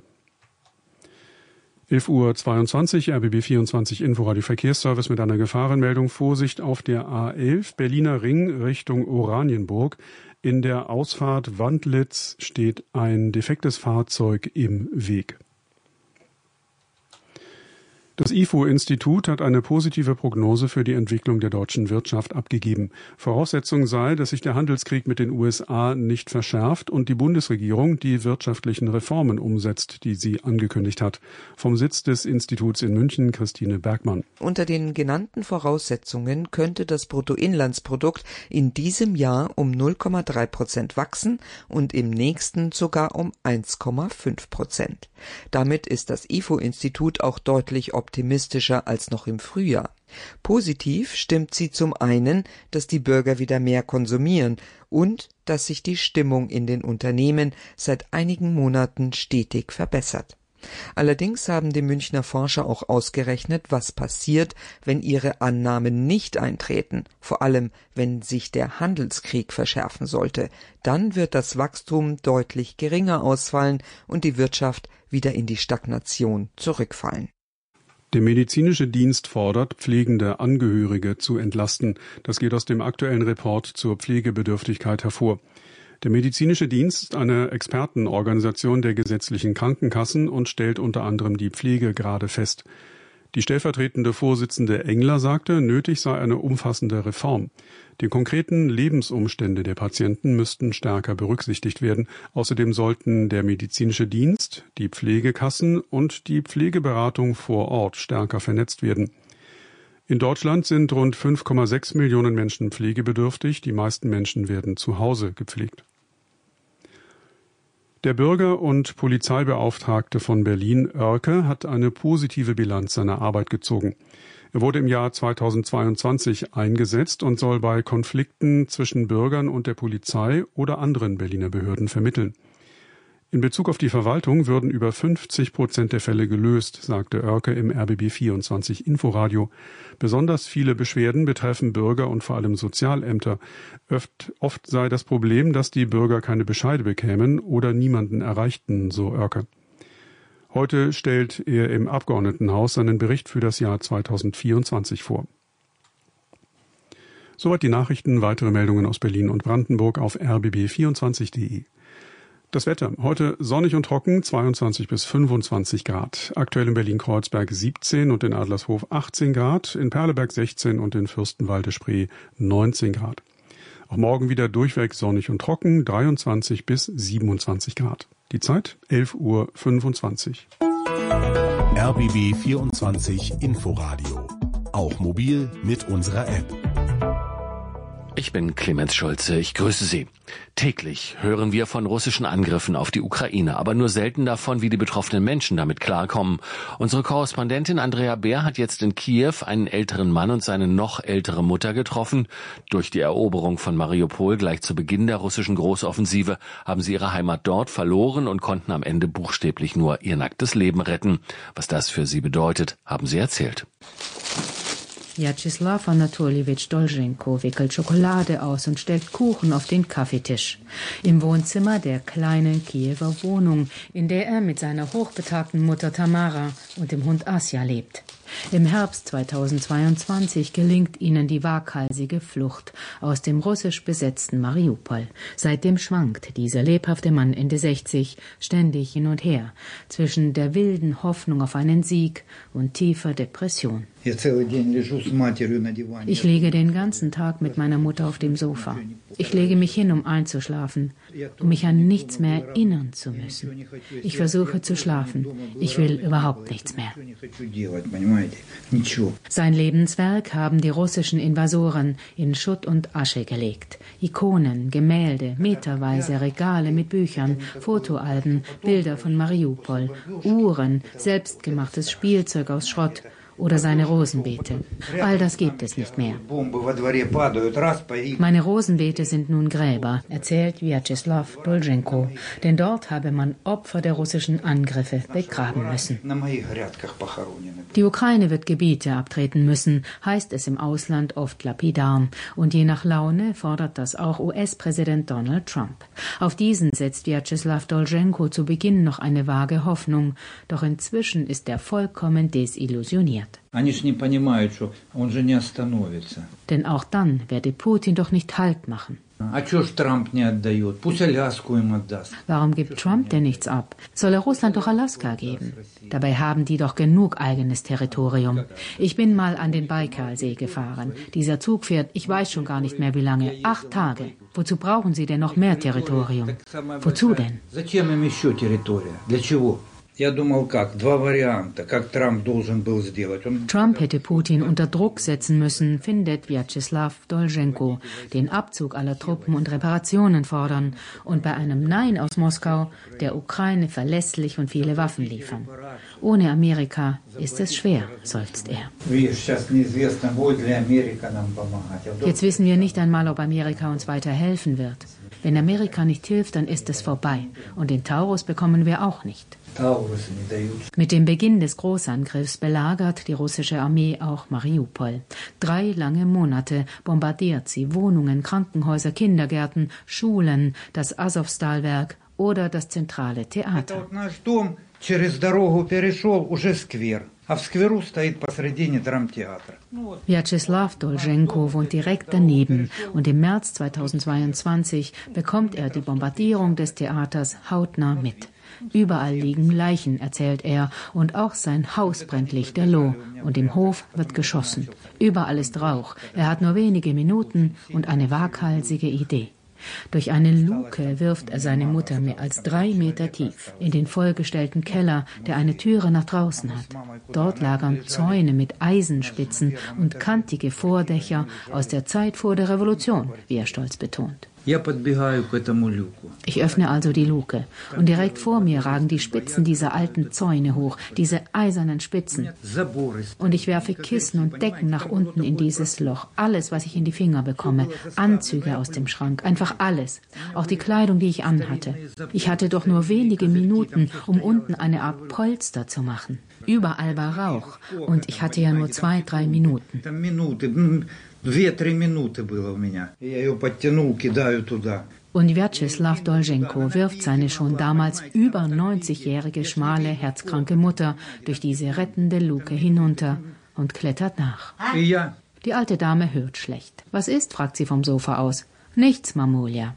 11.22 Uhr, RBB 24 Inforadio Verkehrsservice mit einer Gefahrenmeldung. Vorsicht auf der A11, Berliner Ring Richtung Oranienburg. In der Ausfahrt Wandlitz steht ein defektes Fahrzeug im Weg. Das IFO-Institut hat eine positive Prognose für die Entwicklung der deutschen Wirtschaft abgegeben. Voraussetzung sei, dass sich der Handelskrieg mit den USA nicht verschärft und die Bundesregierung die wirtschaftlichen Reformen umsetzt, die sie angekündigt hat. Vom Sitz des Instituts in München, Christine Bergmann. Unter den genannten Voraussetzungen könnte das Bruttoinlandsprodukt in diesem Jahr um 0,3% wachsen und im nächsten sogar um 1,5%. Damit ist das IFO-Institut auch deutlich optimistischer als noch im Frühjahr. Positiv stimmt sie zum einen, dass die Bürger wieder mehr konsumieren und dass sich die Stimmung in den Unternehmen seit einigen Monaten stetig verbessert. Allerdings haben die Münchner Forscher auch ausgerechnet, was passiert, wenn ihre Annahmen nicht eintreten, vor allem wenn sich der Handelskrieg verschärfen sollte. Dann wird das Wachstum deutlich geringer ausfallen und die Wirtschaft wieder in die Stagnation zurückfallen. Der medizinische Dienst fordert, pflegende Angehörige zu entlasten. Das geht aus dem aktuellen Report zur Pflegebedürftigkeit hervor. Der medizinische Dienst ist eine Expertenorganisation der gesetzlichen Krankenkassen und stellt unter anderem die Pflegegrade fest. Die stellvertretende Vorsitzende Engler sagte, nötig sei eine umfassende Reform. Die konkreten Lebensumstände der Patienten müssten stärker berücksichtigt werden. Außerdem sollten der medizinische Dienst, die Pflegekassen und die Pflegeberatung vor Ort stärker vernetzt werden. In Deutschland sind rund 5,6 Millionen Menschen pflegebedürftig. Die meisten Menschen werden zu Hause gepflegt. Der Bürger- und Polizeibeauftragte von Berlin, Oerke, hat eine positive Bilanz seiner Arbeit gezogen. Er wurde im Jahr 2022 eingesetzt und soll bei Konflikten zwischen Bürgern und der Polizei oder anderen Berliner Behörden vermitteln. In Bezug auf die Verwaltung würden über 50% der Fälle gelöst, sagte Oerke im RBB24 Inforadio. Besonders viele Beschwerden betreffen Bürger und vor allem Sozialämter. Oft sei das Problem, dass die Bürger keine Bescheide bekämen oder niemanden erreichten, so Oerke. Heute stellt er im Abgeordnetenhaus seinen Bericht für das Jahr 2024 vor. Soweit die Nachrichten. Weitere Meldungen aus Berlin und Brandenburg auf rbb24.de. Das Wetter. Heute sonnig und trocken, 22 bis 25 Grad. Aktuell in Berlin-Kreuzberg 17 und in Adlershof 18 Grad, in Perleberg 16 und in Fürstenwalde-Spree 19 Grad. Auch morgen wieder durchweg sonnig und trocken, 23 bis 27 Grad. Die Zeit 11:25 Uhr. RBB 24 Inforadio. Auch mobil mit unserer App. Ich bin Clemens Schulze, ich grüße Sie. Täglich hören wir von russischen Angriffen auf die Ukraine, aber nur selten davon, wie die betroffenen Menschen damit klarkommen. Unsere Korrespondentin Andrea Bär hat jetzt in Kiew einen älteren Mann und seine noch ältere Mutter getroffen. Durch die Eroberung von Mariupol gleich zu Beginn der russischen Großoffensive haben sie ihre Heimat dort verloren und konnten am Ende buchstäblich nur ihr nacktes Leben retten. Was das für sie bedeutet, haben sie erzählt. Vyacheslav Anatoljewitsch Dolzhenko wickelt Schokolade aus und stellt Kuchen auf den Kaffeetisch. Im Wohnzimmer der kleinen Kiewer Wohnung, in der er mit seiner hochbetagten Mutter Tamara und dem Hund Asja lebt. Im Herbst 2022 gelingt ihnen die waghalsige Flucht aus dem russisch besetzten Mariupol. Seitdem schwankt dieser lebhafte Mann Ende 60 ständig hin und her zwischen der wilden Hoffnung auf einen Sieg und tiefer Depression. Ich liege den ganzen Tag mit meiner Mutter auf dem Sofa. Ich lege mich hin, um einzuschlafen, um mich an nichts mehr erinnern zu müssen. Ich versuche zu schlafen. Ich will überhaupt nichts mehr. Sein Lebenswerk haben die russischen Invasoren in Schutt und Asche gelegt. Ikonen, Gemälde, meterweise Regale mit Büchern, Fotoalben, Bilder von Mariupol, Uhren, selbstgemachtes Spielzeug aus Schrott oder seine Rosenbeete. All das gibt es nicht mehr. Meine Rosenbeete sind nun Gräber, erzählt Vyacheslav Dolzhenko, denn dort habe man Opfer der russischen Angriffe begraben müssen. Die Ukraine wird Gebiete abtreten müssen, heißt es im Ausland oft lapidar. Und je nach Laune fordert das auch US-Präsident Donald Trump. Auf diesen setzt Vyacheslav Dolzhenko zu Beginn noch eine vage Hoffnung, doch inzwischen ist er vollkommen desillusioniert. Denn auch dann werde Putin doch nicht Halt machen. Warum gibt Trump denn nichts ab? Soll er Russland doch Alaska geben? Dabei haben die doch genug eigenes Territorium. Ich bin mal an den Baikalsee gefahren. Dieser Zug fährt, ich weiß schon gar nicht mehr wie lange, 8 Tage. Wozu brauchen Sie denn noch mehr Territorium? Wozu denn? Trump hätte Putin unter Druck setzen müssen, findet Vyacheslav Dolzhenko, den Abzug aller Truppen und Reparationen fordern und bei einem Nein aus Moskau der Ukraine verlässlich und viele Waffen liefern. Ohne Amerika ist es schwer, seufzt er. Jetzt wissen wir nicht einmal, ob Amerika uns weiter helfen wird. Wenn Amerika nicht hilft, dann ist es vorbei. Und den Taurus bekommen wir auch nicht. Mit dem Beginn des Großangriffs belagert die russische Armee auch Mariupol. 3 lange Monate bombardiert sie Wohnungen, Krankenhäuser, Kindergärten, Schulen, das Asowstal-Werk oder das zentrale Theater. Vyacheslav Dolzhenko wohnt direkt daneben und im März 2022 bekommt er die Bombardierung des Theaters hautnah mit. Überall liegen Leichen, erzählt er, und auch sein Haus brennt lichterloh und im Hof wird geschossen. Überall ist Rauch. Er hat nur wenige Minuten und eine waghalsige Idee. Durch eine Luke wirft er seine Mutter mehr als 3 Meter tief in den vollgestellten Keller, der eine Türe nach draußen hat. Dort lagern Zäune mit Eisenspitzen und kantige Vordächer aus der Zeit vor der Revolution, wie er stolz betont. Ich öffne also die Luke und direkt vor mir ragen die Spitzen dieser alten Zäune hoch, diese eisernen Spitzen. Und ich werfe Kissen und Decken nach unten in dieses Loch. Alles, was ich in die Finger bekomme. Anzüge aus dem Schrank, einfach alles. Auch die Kleidung, die ich anhatte. Ich hatte doch nur wenige Minuten, um unten eine Art Polster zu machen. Überall war Rauch und ich hatte ja nur 2-3 Minuten. 2-3 Minuten было у меня. Я ее подтянул, кидаю туда. Und Wjatscheslaw Dolzhenko wirft seine schon damals über 90-jährige, schmale, herzkranke Mutter durch diese rettende Luke hinunter und klettert nach. Die alte Dame hört schlecht. Was ist, fragt sie vom Sofa aus. Nichts, Mamulja.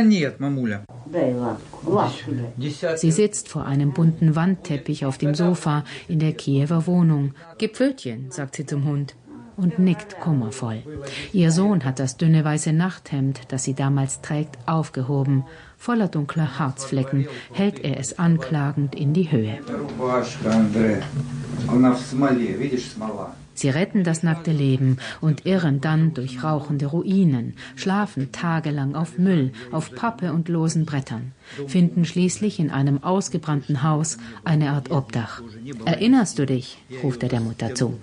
Sie sitzt vor einem bunten Wandteppich auf dem Sofa in der Kiewer Wohnung. Gib Pfötchen, sagt sie zum Hund. Und nickt kummervoll. Ihr Sohn hat das dünne weiße Nachthemd, das sie damals trägt, aufgehoben. Voller dunkler Harzflecken hält er es anklagend in die Höhe. Sie retten das nackte Leben und irren dann durch rauchende Ruinen, schlafen tagelang auf Müll, auf Pappe und losen Brettern, finden schließlich in einem ausgebrannten Haus eine Art Obdach. Erinnerst du dich? Ruft er der Mutter zu.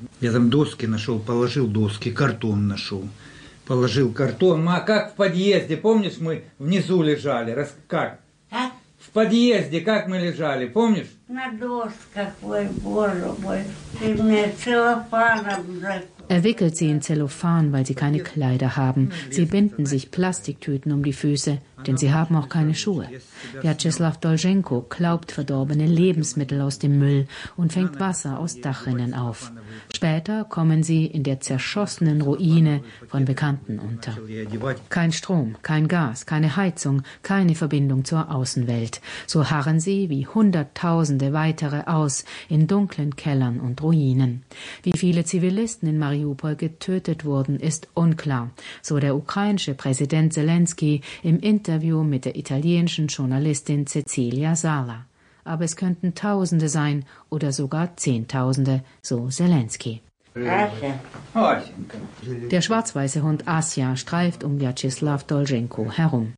Положил картон. Ма, как в подъезде, помнишь, мы внизу лежали? Как? В подъезде, как мы лежали, помнишь? На досках, ой, боже мой, ты мне целлофаном закрыл. Er wickelt sie in Zellophan, weil sie keine Kleider haben. Sie binden sich Plastiktüten um die Füße, denn sie haben auch keine Schuhe. Wjatscheslaw Dolzhenko klaubt verdorbene Lebensmittel aus dem Müll und fängt Wasser aus Dachrinnen auf. Später kommen sie in der zerschossenen Ruine von Bekannten unter. Kein Strom, kein Gas, keine Heizung, keine Verbindung zur Außenwelt. So harren sie wie Hunderttausende weitere aus in dunklen Kellern und Ruinen. Wie viele Zivilisten in Mariupol getötet wurden, ist unklar, so der ukrainische Präsident Zelensky im Interview mit der italienischen Journalistin Cecilia Sala. Aber es könnten Tausende sein oder sogar Zehntausende, so Zelensky. Der schwarz-weiße Hund Asja streift um Wjatscheslaw Dolzhenko herum.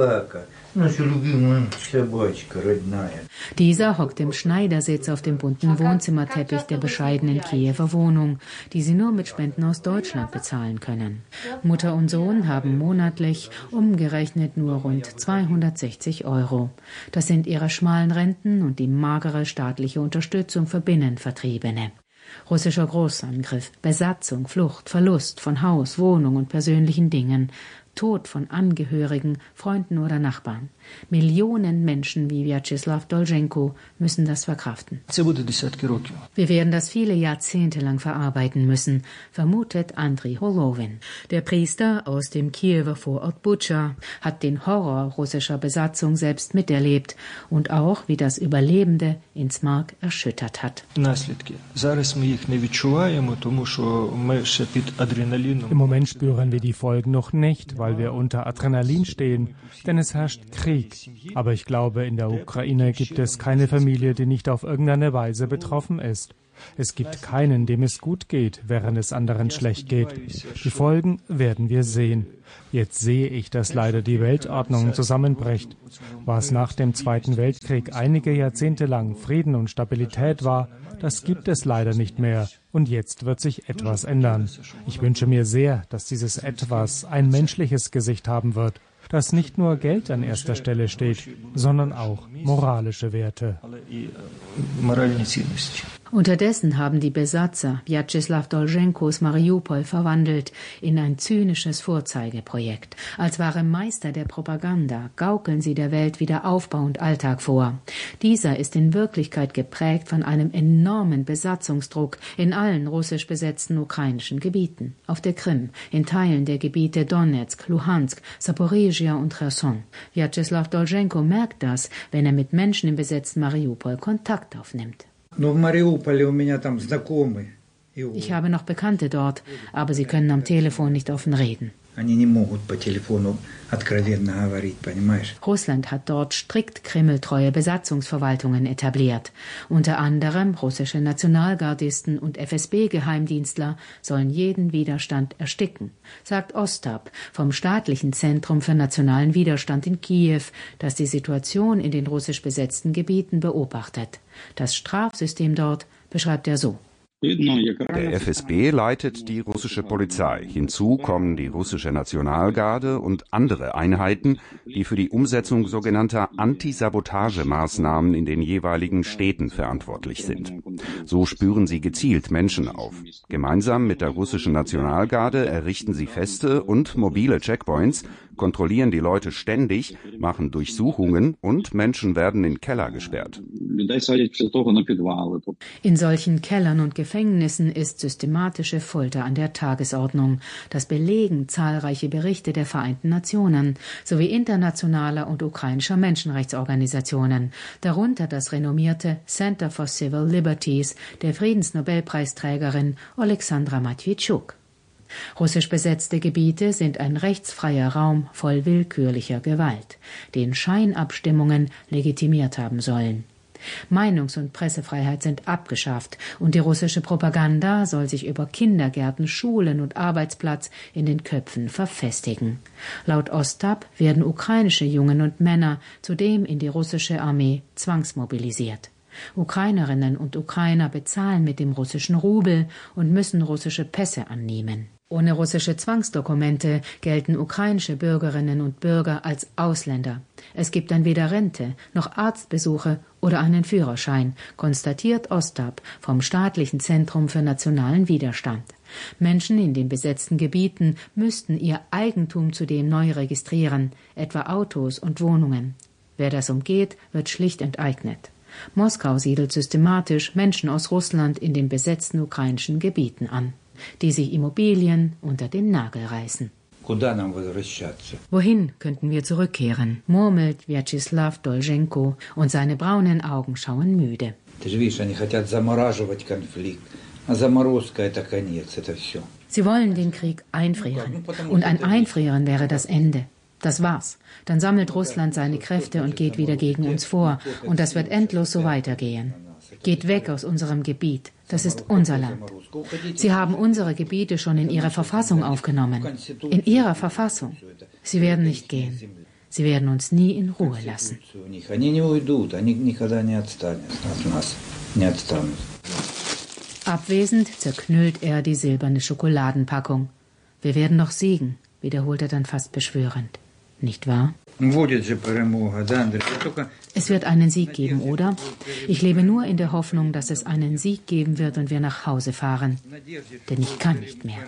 Dieser hockt im Schneidersitz auf dem bunten Wohnzimmerteppich der bescheidenen Kiewer Wohnung, die sie nur mit Spenden aus Deutschland bezahlen können. Mutter und Sohn haben monatlich umgerechnet nur rund 260 €. Das sind ihre schmalen Renten und die magere staatliche Unterstützung für Binnenvertriebene. Russischer Großangriff, Besatzung, Flucht, Verlust von Haus, Wohnung und persönlichen Dingen, Tod von Angehörigen, Freunden oder Nachbarn. Millionen Menschen wie Wjatscheslaw Dolzhenko müssen das verkraften. Wir werden das viele Jahrzehnte lang verarbeiten müssen, vermutet Andriy Holowin. Der Priester aus dem Kiewer Vorort Butscha hat den Horror russischer Besatzung selbst miterlebt und auch, wie das Überlebende ins Mark erschüttert hat. Im Moment spüren wir die Folgen noch nicht, weil wir unter Adrenalin stehen, denn es herrscht Krieg. Aber ich glaube, in der Ukraine gibt es keine Familie, die nicht auf irgendeine Weise betroffen ist. Es gibt keinen, dem es gut geht, während es anderen schlecht geht. Die Folgen werden wir sehen. Jetzt sehe ich, dass leider die Weltordnung zusammenbricht. Was nach dem Zweiten Weltkrieg einige Jahrzehnte lang Frieden und Stabilität war, das gibt es leider nicht mehr. Und jetzt wird sich etwas ändern. Ich wünsche mir sehr, dass dieses Etwas ein menschliches Gesicht haben wird, dass nicht nur Geld an erster Stelle steht, sondern auch moralische Werte. Unterdessen haben die Besatzer Wjatscheslaw Dolzhenkos Mariupol verwandelt in ein zynisches Vorzeigeprojekt. Als wahre Meister der Propaganda gaukeln sie der Welt wieder Aufbau und Alltag vor. Dieser ist in Wirklichkeit geprägt von einem enormen Besatzungsdruck in allen russisch besetzten ukrainischen Gebieten. Auf der Krim, in Teilen der Gebiete Donetsk, Luhansk, Saporizhia und Cherson. Wjatscheslaw Dolzhenko merkt das, wenn er mit Menschen im besetzten Mariupol Kontakt aufnimmt. Ich habe noch Bekannte dort, aber sie können am Telefon nicht offen reden. Russland hat dort strikt kremltreue Besatzungsverwaltungen etabliert. Unter anderem russische Nationalgardisten und FSB-Geheimdienstler sollen jeden Widerstand ersticken, sagt Ostap vom Staatlichen Zentrum für nationalen Widerstand in Kiew, das die Situation in den russisch besetzten Gebieten beobachtet. Das Strafsystem dort beschreibt er so. Der FSB leitet die russische Polizei. Hinzu kommen die russische Nationalgarde und andere Einheiten, die für die Umsetzung sogenannter Antisabotagemaßnahmen in den jeweiligen Städten verantwortlich sind. So spüren sie gezielt Menschen auf. Gemeinsam mit der russischen Nationalgarde errichten sie feste und mobile Checkpoints, kontrollieren die Leute ständig, machen Durchsuchungen und Menschen werden in Keller gesperrt. In solchen Kellern und Gefängnissen ist systematische Folter an der Tagesordnung. Das belegen zahlreiche Berichte der Vereinten Nationen sowie internationaler und ukrainischer Menschenrechtsorganisationen, darunter das renommierte Center for Civil Liberties der Friedensnobelpreisträgerin Oleksandra Matwitschuk. Russisch besetzte Gebiete sind ein rechtsfreier Raum voll willkürlicher Gewalt, den Scheinabstimmungen legitimiert haben sollen. Meinungs- und Pressefreiheit sind abgeschafft und die russische Propaganda soll sich über Kindergärten, Schulen und Arbeitsplatz in den Köpfen verfestigen. Laut Ostap werden ukrainische Jungen und Männer zudem in die russische Armee zwangsmobilisiert. Ukrainerinnen und Ukrainer bezahlen mit dem russischen Rubel und müssen russische Pässe annehmen. Ohne russische Zwangsdokumente gelten ukrainische Bürgerinnen und Bürger als Ausländer. Es gibt dann weder Rente noch Arztbesuche oder einen Führerschein, konstatiert Ostap vom Staatlichen Zentrum für nationalen Widerstand. Menschen in den besetzten Gebieten müssten ihr Eigentum zudem neu registrieren, etwa Autos und Wohnungen. Wer das umgeht, wird schlicht enteignet. Moskau siedelt systematisch Menschen aus Russland in den besetzten ukrainischen Gebieten an, die sich Immobilien unter den Nagel reißen. Wohin könnten wir zurückkehren, murmelt Wjatscheslaw Dolzhenko und seine braunen Augen schauen müde. Sie wollen den Krieg einfrieren und ein Einfrieren wäre das Ende. Das war's. Dann sammelt Russland seine Kräfte und geht wieder gegen uns vor. Und das wird endlos so weitergehen. Geht weg aus unserem Gebiet. Das ist unser Land. Sie haben unsere Gebiete schon in ihre Verfassung aufgenommen. In ihrer Verfassung. Sie werden nicht gehen. Sie werden uns nie in Ruhe lassen. Abwesend zerknüllt er die silberne Schokoladenpackung. Wir werden noch siegen, wiederholt er dann fast beschwörend. Nicht wahr? Es wird einen Sieg geben, oder? Ich lebe nur in der Hoffnung, dass es einen Sieg geben wird und wir nach Hause fahren. Denn ich kann nicht mehr.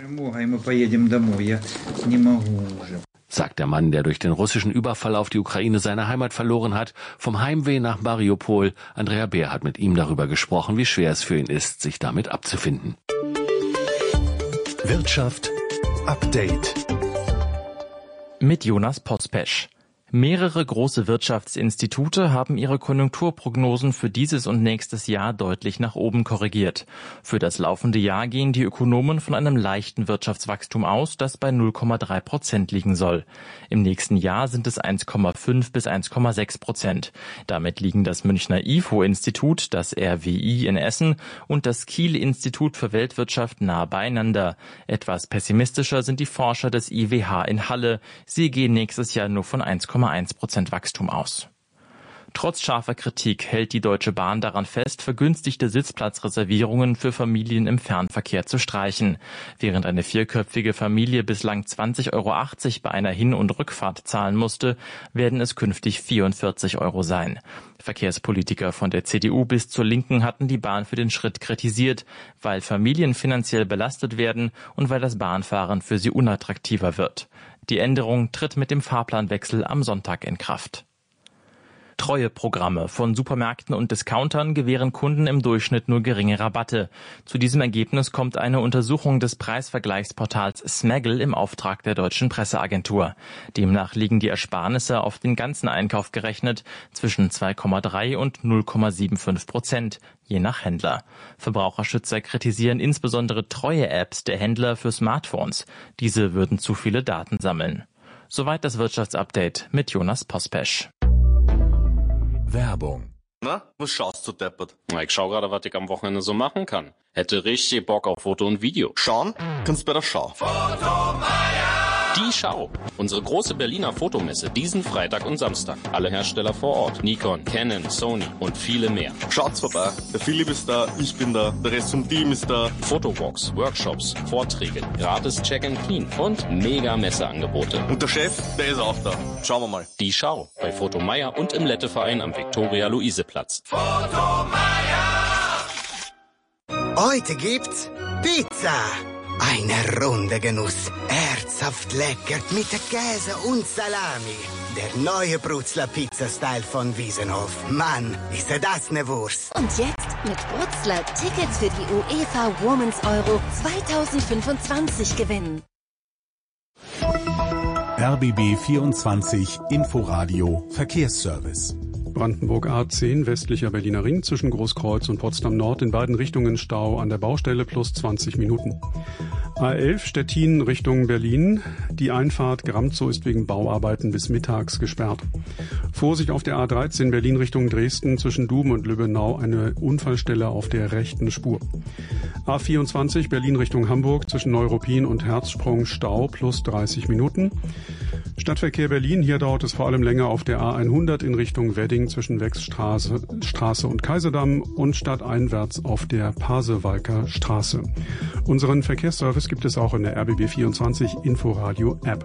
Sagt der Mann, der durch den russischen Überfall auf die Ukraine seine Heimat verloren hat, vom Heimweh nach Mariupol. Andrea Beer hat mit ihm darüber gesprochen, wie schwer es für ihn ist, sich damit abzufinden. Wirtschaft Update mit Jonas Pospesch. Mehrere große Wirtschaftsinstitute haben ihre Konjunkturprognosen für dieses und nächstes Jahr deutlich nach oben korrigiert. Für das laufende Jahr gehen die Ökonomen von einem leichten Wirtschaftswachstum aus, das bei 0,3% liegen soll. Im nächsten Jahr sind es 1,5 bis 1,6%. Damit liegen das Münchner IFO-Institut, das RWI in Essen und das Kiel-Institut für Weltwirtschaft nah beieinander. Etwas pessimistischer sind die Forscher des IWH in Halle. Sie gehen nächstes Jahr nur von 1,1% Wachstum aus. Trotz scharfer Kritik hält die Deutsche Bahn daran fest, vergünstigte Sitzplatzreservierungen für Familien im Fernverkehr zu streichen. Während eine vierköpfige Familie bislang 20,80 € bei einer Hin- und Rückfahrt zahlen musste, werden es künftig 44 € sein. Verkehrspolitiker von der CDU bis zur Linken hatten die Bahn für den Schritt kritisiert, weil Familien finanziell belastet werden und weil das Bahnfahren für sie unattraktiver wird. Die Änderung tritt mit dem Fahrplanwechsel am Sonntag in Kraft. Treueprogramme von Supermärkten und Discountern gewähren Kunden im Durchschnitt nur geringe Rabatte. Zu diesem Ergebnis kommt eine Untersuchung des Preisvergleichsportals Smaggle im Auftrag der Deutschen Presseagentur. Demnach liegen die Ersparnisse auf den ganzen Einkauf gerechnet zwischen 2,3 und 0,75%, je nach Händler. Verbraucherschützer kritisieren insbesondere Treue-Apps der Händler für Smartphones. Diese würden zu viele Daten sammeln. Soweit das Wirtschaftsupdate mit Jonas Pospesch. Werbung. Na, was schaust du deppert? Na, ich schau gerade, was ich am Wochenende so machen kann. Hätte richtig Bock auf Foto und Video. Schauen? Kannst bei der Schau. Die Schau. Unsere große Berliner Fotomesse diesen Freitag und Samstag. Alle Hersteller vor Ort. Nikon, Canon, Sony und viele mehr. Schaut's vorbei. Der Philipp ist da, ich bin da, der Rest vom Team ist da. Fotowalks, Workshops, Vorträge, gratis Check and Clean und mega Messeangebote. Und der Chef, der ist auch da. Schauen wir mal. Die Schau. Bei Fotomeier und im Letteverein am Viktoria-Luise-Platz. Heute gibt's Pizza. Eine runde Genuss. Herzhaft lecker mit Käse und Salami. Der neue Brutzler Pizza-Style von Wiesenhof. Mann, ist das ne Wurst. Und jetzt mit Brutzler Tickets für die UEFA Women's Euro 2025 gewinnen. RBB 24 Inforadio Verkehrsservice. Brandenburg A10, westlicher Berliner Ring zwischen Großkreuz und Potsdam Nord, in beiden Richtungen Stau an der Baustelle plus 20 Minuten. A11 Stettin Richtung Berlin. Die Einfahrt Gramzow ist wegen Bauarbeiten bis mittags gesperrt. Vorsicht auf der A13 Berlin Richtung Dresden zwischen Duben und Lübbenau, eine Unfallstelle auf der rechten Spur. A24 Berlin Richtung Hamburg zwischen Neuruppin und Herzsprung Stau plus 30 Minuten. Stadtverkehr Berlin, hier dauert es vor allem länger auf der A100 in Richtung Wedding zwischen Wechsstraße und Kaiserdamm und stadteinwärts auf der Pasewalker Straße. Unseren Verkehrsservice gibt es auch in der RBB24 Inforadio App.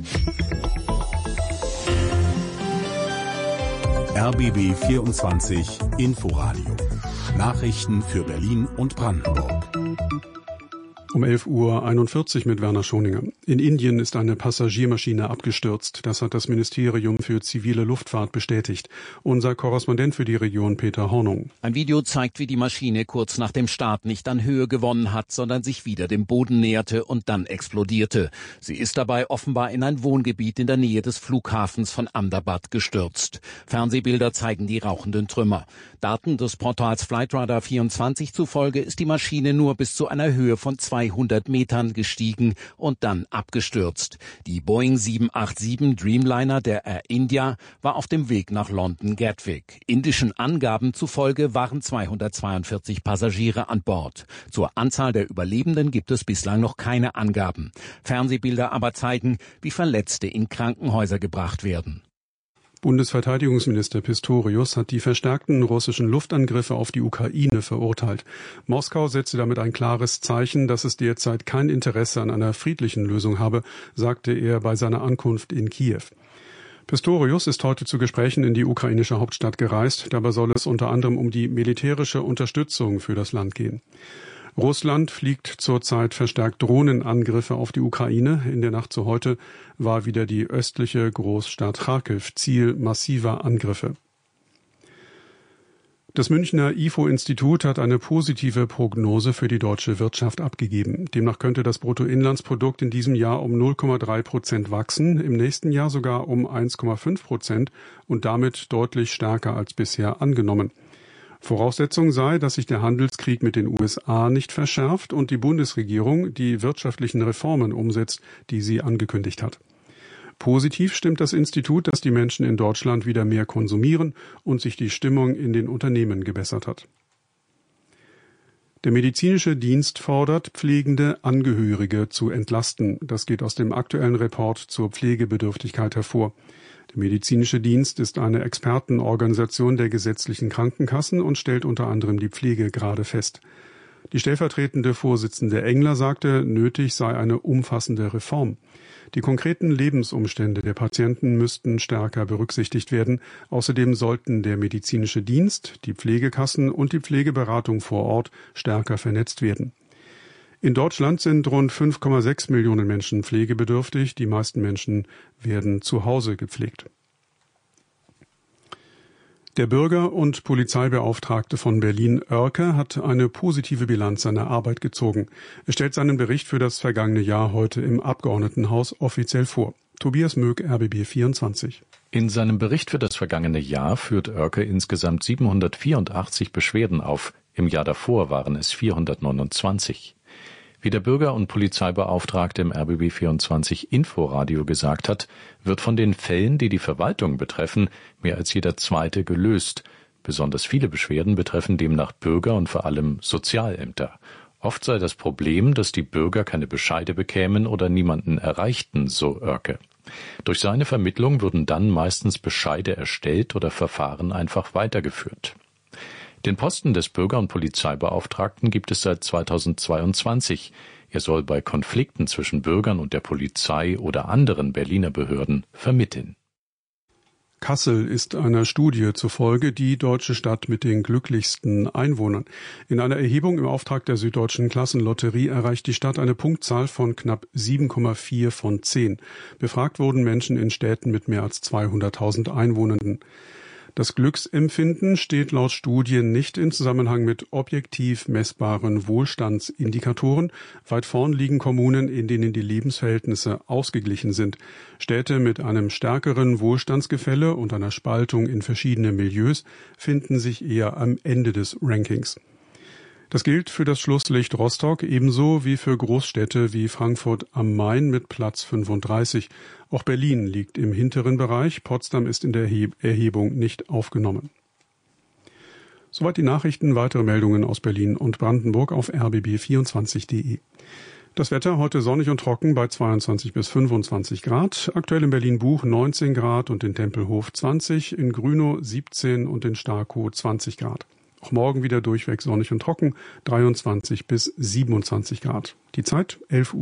RBB 24 Inforadio. Nachrichten für Berlin und Brandenburg. Um 11:41 Uhr mit Werner Schoninger. In Indien ist eine Passagiermaschine abgestürzt. Das hat das Ministerium für zivile Luftfahrt bestätigt. Unser Korrespondent für die Region Peter Hornung. Ein Video zeigt, wie die Maschine kurz nach dem Start nicht an Höhe gewonnen hat, sondern sich wieder dem Boden näherte und dann explodierte. Sie ist dabei offenbar in ein Wohngebiet in der Nähe des Flughafens von Ahmedabad gestürzt. Fernsehbilder zeigen die rauchenden Trümmer. Daten des Portals Flightradar 24 zufolge ist die Maschine nur bis zu einer Höhe von 200 Metern gestiegen und dann abgestürzt. Die Boeing 787 Dreamliner der Air India war auf dem Weg nach London Gatwick. Indischen Angaben zufolge waren 242 Passagiere an Bord. Zur Anzahl der Überlebenden gibt es bislang noch keine Angaben. Fernsehbilder aber zeigen, wie Verletzte in Krankenhäuser gebracht werden. Bundesverteidigungsminister Pistorius hat die verstärkten russischen Luftangriffe auf die Ukraine verurteilt. Moskau setzte damit ein klares Zeichen, dass es derzeit kein Interesse an einer friedlichen Lösung habe, sagte er bei seiner Ankunft in Kiew. Pistorius ist heute zu Gesprächen in die ukrainische Hauptstadt gereist. Dabei soll es unter anderem um die militärische Unterstützung für das Land gehen. Russland fliegt zurzeit verstärkt Drohnenangriffe auf die Ukraine. In der Nacht zu heute war wieder die östliche Großstadt Charkiw Ziel massiver Angriffe. Das Münchner IFO-Institut hat eine positive Prognose für die deutsche Wirtschaft abgegeben. Demnach könnte das Bruttoinlandsprodukt in diesem Jahr um 0,3% wachsen, im nächsten Jahr sogar um 1,5% und damit deutlich stärker als bisher angenommen. Voraussetzung sei, dass sich der Handelskrieg mit den USA nicht verschärft und die Bundesregierung die wirtschaftlichen Reformen umsetzt, die sie angekündigt hat. Positiv stimmt das Institut, dass die Menschen in Deutschland wieder mehr konsumieren und sich die Stimmung in den Unternehmen gebessert hat. Der medizinische Dienst fordert, pflegende Angehörige zu entlasten. Das geht aus dem aktuellen Report zur Pflegebedürftigkeit hervor. Der medizinische Dienst ist eine Expertenorganisation der gesetzlichen Krankenkassen und stellt unter anderem die Pflegegrade fest. Die stellvertretende Vorsitzende Engler sagte, nötig sei eine umfassende Reform. Die konkreten Lebensumstände der Patienten müssten stärker berücksichtigt werden. Außerdem sollten der medizinische Dienst, die Pflegekassen und die Pflegeberatung vor Ort stärker vernetzt werden. In Deutschland sind rund 5,6 Millionen Menschen pflegebedürftig. Die meisten Menschen werden zu Hause gepflegt. Der Bürger- und Polizeibeauftragte von Berlin, Oerke, hat eine positive Bilanz seiner Arbeit gezogen. Er stellt seinen Bericht für das vergangene Jahr heute im Abgeordnetenhaus offiziell vor. Tobias Möck, RBB 24. In seinem Bericht für das vergangene Jahr führt Oerke insgesamt 784 Beschwerden auf. Im Jahr davor waren es 429. Wie der Bürger- und Polizeibeauftragte im RBB 24 Inforadio gesagt hat, wird von den Fällen, die die Verwaltung betreffen, mehr als jeder zweite gelöst. Besonders viele Beschwerden betreffen demnach Bürger und vor allem Sozialämter. Oft sei das Problem, dass die Bürger keine Bescheide bekämen oder niemanden erreichten, so Oerke. Durch seine Vermittlung würden dann meistens Bescheide erstellt oder Verfahren einfach weitergeführt. Den Posten des Bürger- und Polizeibeauftragten gibt es seit 2022. Er soll bei Konflikten zwischen Bürgern und der Polizei oder anderen Berliner Behörden vermitteln. Kassel ist einer Studie zufolge die deutsche Stadt mit den glücklichsten Einwohnern. In einer Erhebung im Auftrag der Süddeutschen Klassenlotterie erreicht die Stadt eine Punktzahl von knapp 7,4 von 10. Befragt wurden Menschen in Städten mit mehr als 200.000 Einwohnern. Das Glücksempfinden steht laut Studien nicht in Zusammenhang mit objektiv messbaren Wohlstandsindikatoren. Weit vorn liegen Kommunen, in denen die Lebensverhältnisse ausgeglichen sind. Städte mit einem stärkeren Wohlstandsgefälle und einer Spaltung in verschiedene Milieus finden sich eher am Ende des Rankings. Das gilt für das Schlusslicht Rostock ebenso wie für Großstädte wie Frankfurt am Main mit Platz 35. Auch Berlin liegt im hinteren Bereich. Potsdam ist in der Erhebung nicht aufgenommen. Soweit die Nachrichten. Weitere Meldungen aus Berlin und Brandenburg auf rbb24.de. Das Wetter heute sonnig und trocken bei 22 bis 25 Grad. Aktuell in Berlin-Buch 19 Grad und in Tempelhof 20, in Grünow 17 und in Starkow 20 Grad. Auch morgen wieder durchweg sonnig und trocken, 23 bis 27 Grad. Die Zeit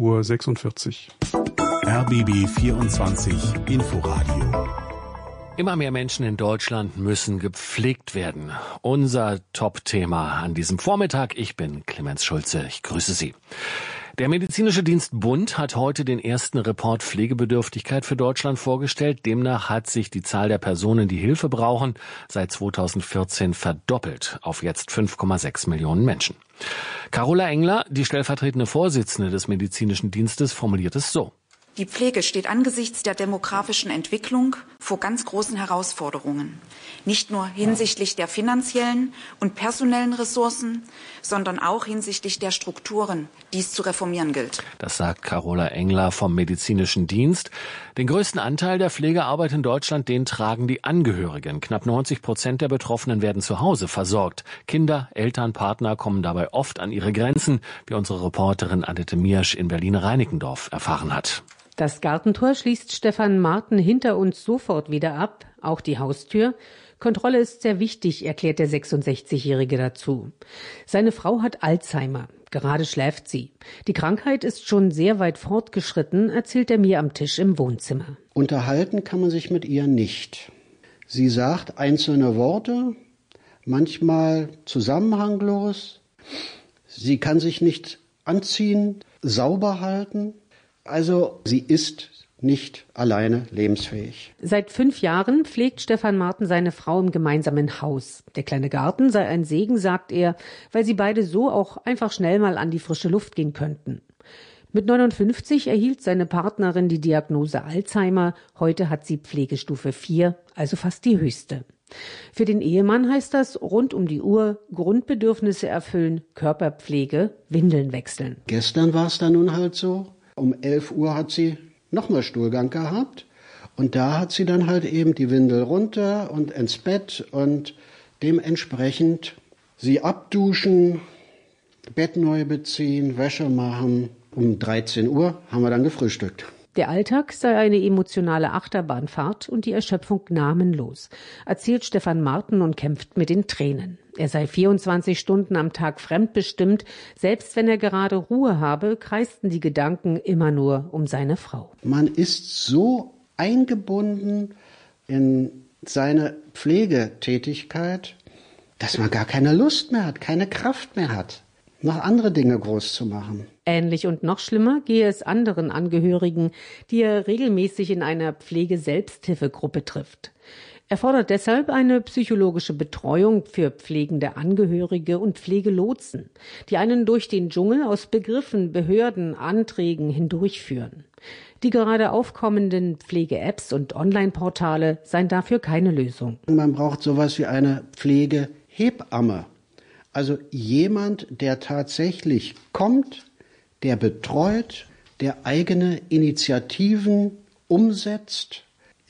11:46 Uhr. RBB 24 Inforadio. Immer mehr Menschen in Deutschland müssen gepflegt werden. Unser Top-Thema an diesem Vormittag. Ich bin Clemens Schulze. Ich grüße Sie. Der Medizinische Dienst Bund hat heute den ersten Report Pflegebedürftigkeit für Deutschland vorgestellt. Demnach hat sich die Zahl der Personen, die Hilfe brauchen, seit 2014 verdoppelt auf jetzt 5,6 Millionen Menschen. Carola Engler, die stellvertretende Vorsitzende des Medizinischen Dienstes, formuliert es so. Die Pflege steht angesichts der demografischen Entwicklung vor ganz großen Herausforderungen. Nicht nur hinsichtlich der finanziellen und personellen Ressourcen, sondern auch hinsichtlich der Strukturen, die es zu reformieren gilt. Das sagt Carola Engler vom Medizinischen Dienst. Den größten Anteil der Pflegearbeit in Deutschland, den tragen die Angehörigen. Knapp 90% der Betroffenen werden zu Hause versorgt. Kinder, Eltern, Partner kommen dabei oft an ihre Grenzen, wie unsere Reporterin Annette Miersch in Berlin-Reinickendorf erfahren hat. Das Gartentor schließt Stefan Marten hinter uns sofort wieder ab, auch die Haustür. Kontrolle ist sehr wichtig, erklärt der 66-Jährige dazu. Seine Frau hat Alzheimer. Gerade schläft sie. Die Krankheit ist schon sehr weit fortgeschritten, erzählt er mir am Tisch im Wohnzimmer. Unterhalten kann man sich mit ihr nicht. Sie sagt einzelne Worte, manchmal zusammenhanglos. Sie kann sich nicht anziehen, sauber halten. Also sie ist nicht alleine lebensfähig. Seit 5 Jahren pflegt Stefan Marten seine Frau im gemeinsamen Haus. Der kleine Garten sei ein Segen, sagt er, weil sie beide so auch einfach schnell mal an die frische Luft gehen könnten. Mit 59 erhielt seine Partnerin die Diagnose Alzheimer. Heute hat sie Pflegestufe 4, also fast die höchste. Für den Ehemann heißt das rund um die Uhr Grundbedürfnisse erfüllen, Körperpflege, Windeln wechseln. Gestern war es dann nun halt so. Um 11 Uhr hat sie nochmal Stuhlgang gehabt und da hat sie dann halt eben die Windel runter und ins Bett und dementsprechend sie abduschen, Bett neu beziehen, Wäsche machen. Um 13 Uhr haben wir dann gefrühstückt. Der Alltag sei eine emotionale Achterbahnfahrt und die Erschöpfung namenlos, erzählt Stefan Marten und kämpft mit den Tränen. Er sei 24 Stunden am Tag fremdbestimmt. Selbst wenn er gerade Ruhe habe, kreisten die Gedanken immer nur um seine Frau. Man ist so eingebunden in seine Pflegetätigkeit, dass man gar keine Lust mehr hat, keine Kraft mehr hat, noch andere Dinge groß zu machen. Ähnlich und noch schlimmer gehe es anderen Angehörigen, die er regelmäßig in einer Pflege-Selbsthilfegruppe trifft. Er fordert deshalb eine psychologische Betreuung für pflegende Angehörige und Pflegelotsen, die einen durch den Dschungel aus Begriffen, Behörden, Anträgen hindurchführen. Die gerade aufkommenden Pflege-Apps und Online-Portale seien dafür keine Lösung. Man braucht sowas wie eine Pflegehebamme. Also jemand, der tatsächlich kommt, der betreut, der eigene Initiativen umsetzt,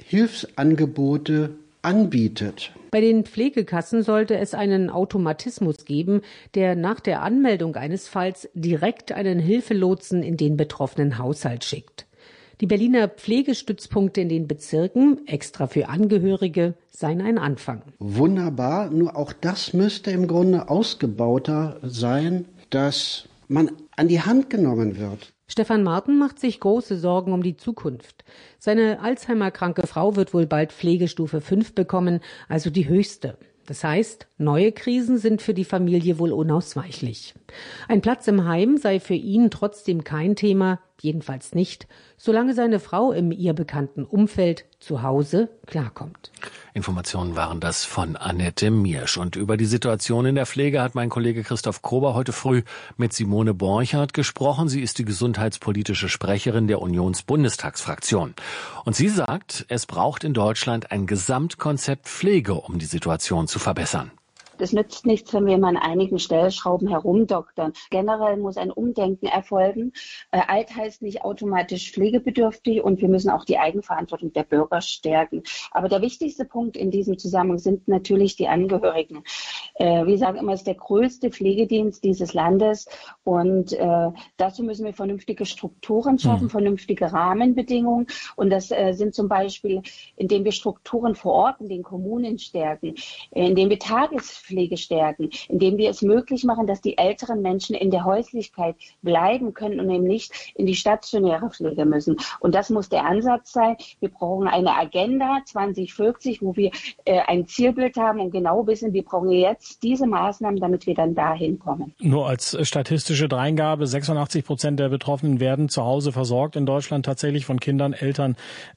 Hilfsangebote anbietet. Bei den Pflegekassen sollte es einen Automatismus geben, der nach der Anmeldung eines Falls direkt einen Hilfelotsen in den betroffenen Haushalt schickt. Die Berliner Pflegestützpunkte in den Bezirken, extra für Angehörige, seien ein Anfang. Wunderbar, nur auch das müsste im Grunde ausgebauter sein, dass man an die Hand genommen wird. Stefan Marten macht sich große Sorgen um die Zukunft. Seine Alzheimer-kranke Frau wird wohl bald Pflegestufe 5 bekommen, also die höchste. Das heißt, neue Krisen sind für die Familie wohl unausweichlich. Ein Platz im Heim sei für ihn trotzdem kein Thema, jedenfalls nicht, solange seine Frau im ihr bekannten Umfeld zu Hause klarkommt. Informationen waren das von Annette Miersch. Und über die Situation in der Pflege hat mein Kollege Christoph Krober heute früh mit Simone Borchardt gesprochen. Sie ist die gesundheitspolitische Sprecherin der Unionsbundestagsfraktion. Und sie sagt, es braucht in Deutschland ein Gesamtkonzept Pflege, um die Situation zu verbessern. Es nützt nichts, wenn wir mal an einigen Stellschrauben herumdoktern. Generell muss ein Umdenken erfolgen. Alt heißt nicht automatisch pflegebedürftig und wir müssen auch die Eigenverantwortung der Bürger stärken. Aber der wichtigste Punkt in diesem Zusammenhang sind natürlich die Angehörigen. Wir sagen immer, es ist der größte Pflegedienst dieses Landes und dazu müssen wir vernünftige Strukturen schaffen, vernünftige Rahmenbedingungen. Und das sind zum Beispiel, indem wir Strukturen vor Ort in den Kommunen stärken, indem wir Tagespflege stärken, indem wir es möglich machen, dass die älteren Menschen in der Häuslichkeit bleiben können und eben nicht in die stationäre Pflege müssen. Und das muss der Ansatz sein. Wir brauchen eine Agenda 2040, wo wir ein Zielbild haben und genau wissen, wir brauchen jetzt diese Maßnahmen, damit wir dann dahin kommen. Nur als statistische Dreingabe, 86% der Betroffenen werden zu Hause versorgt in Deutschland tatsächlich von Kindern, Eltern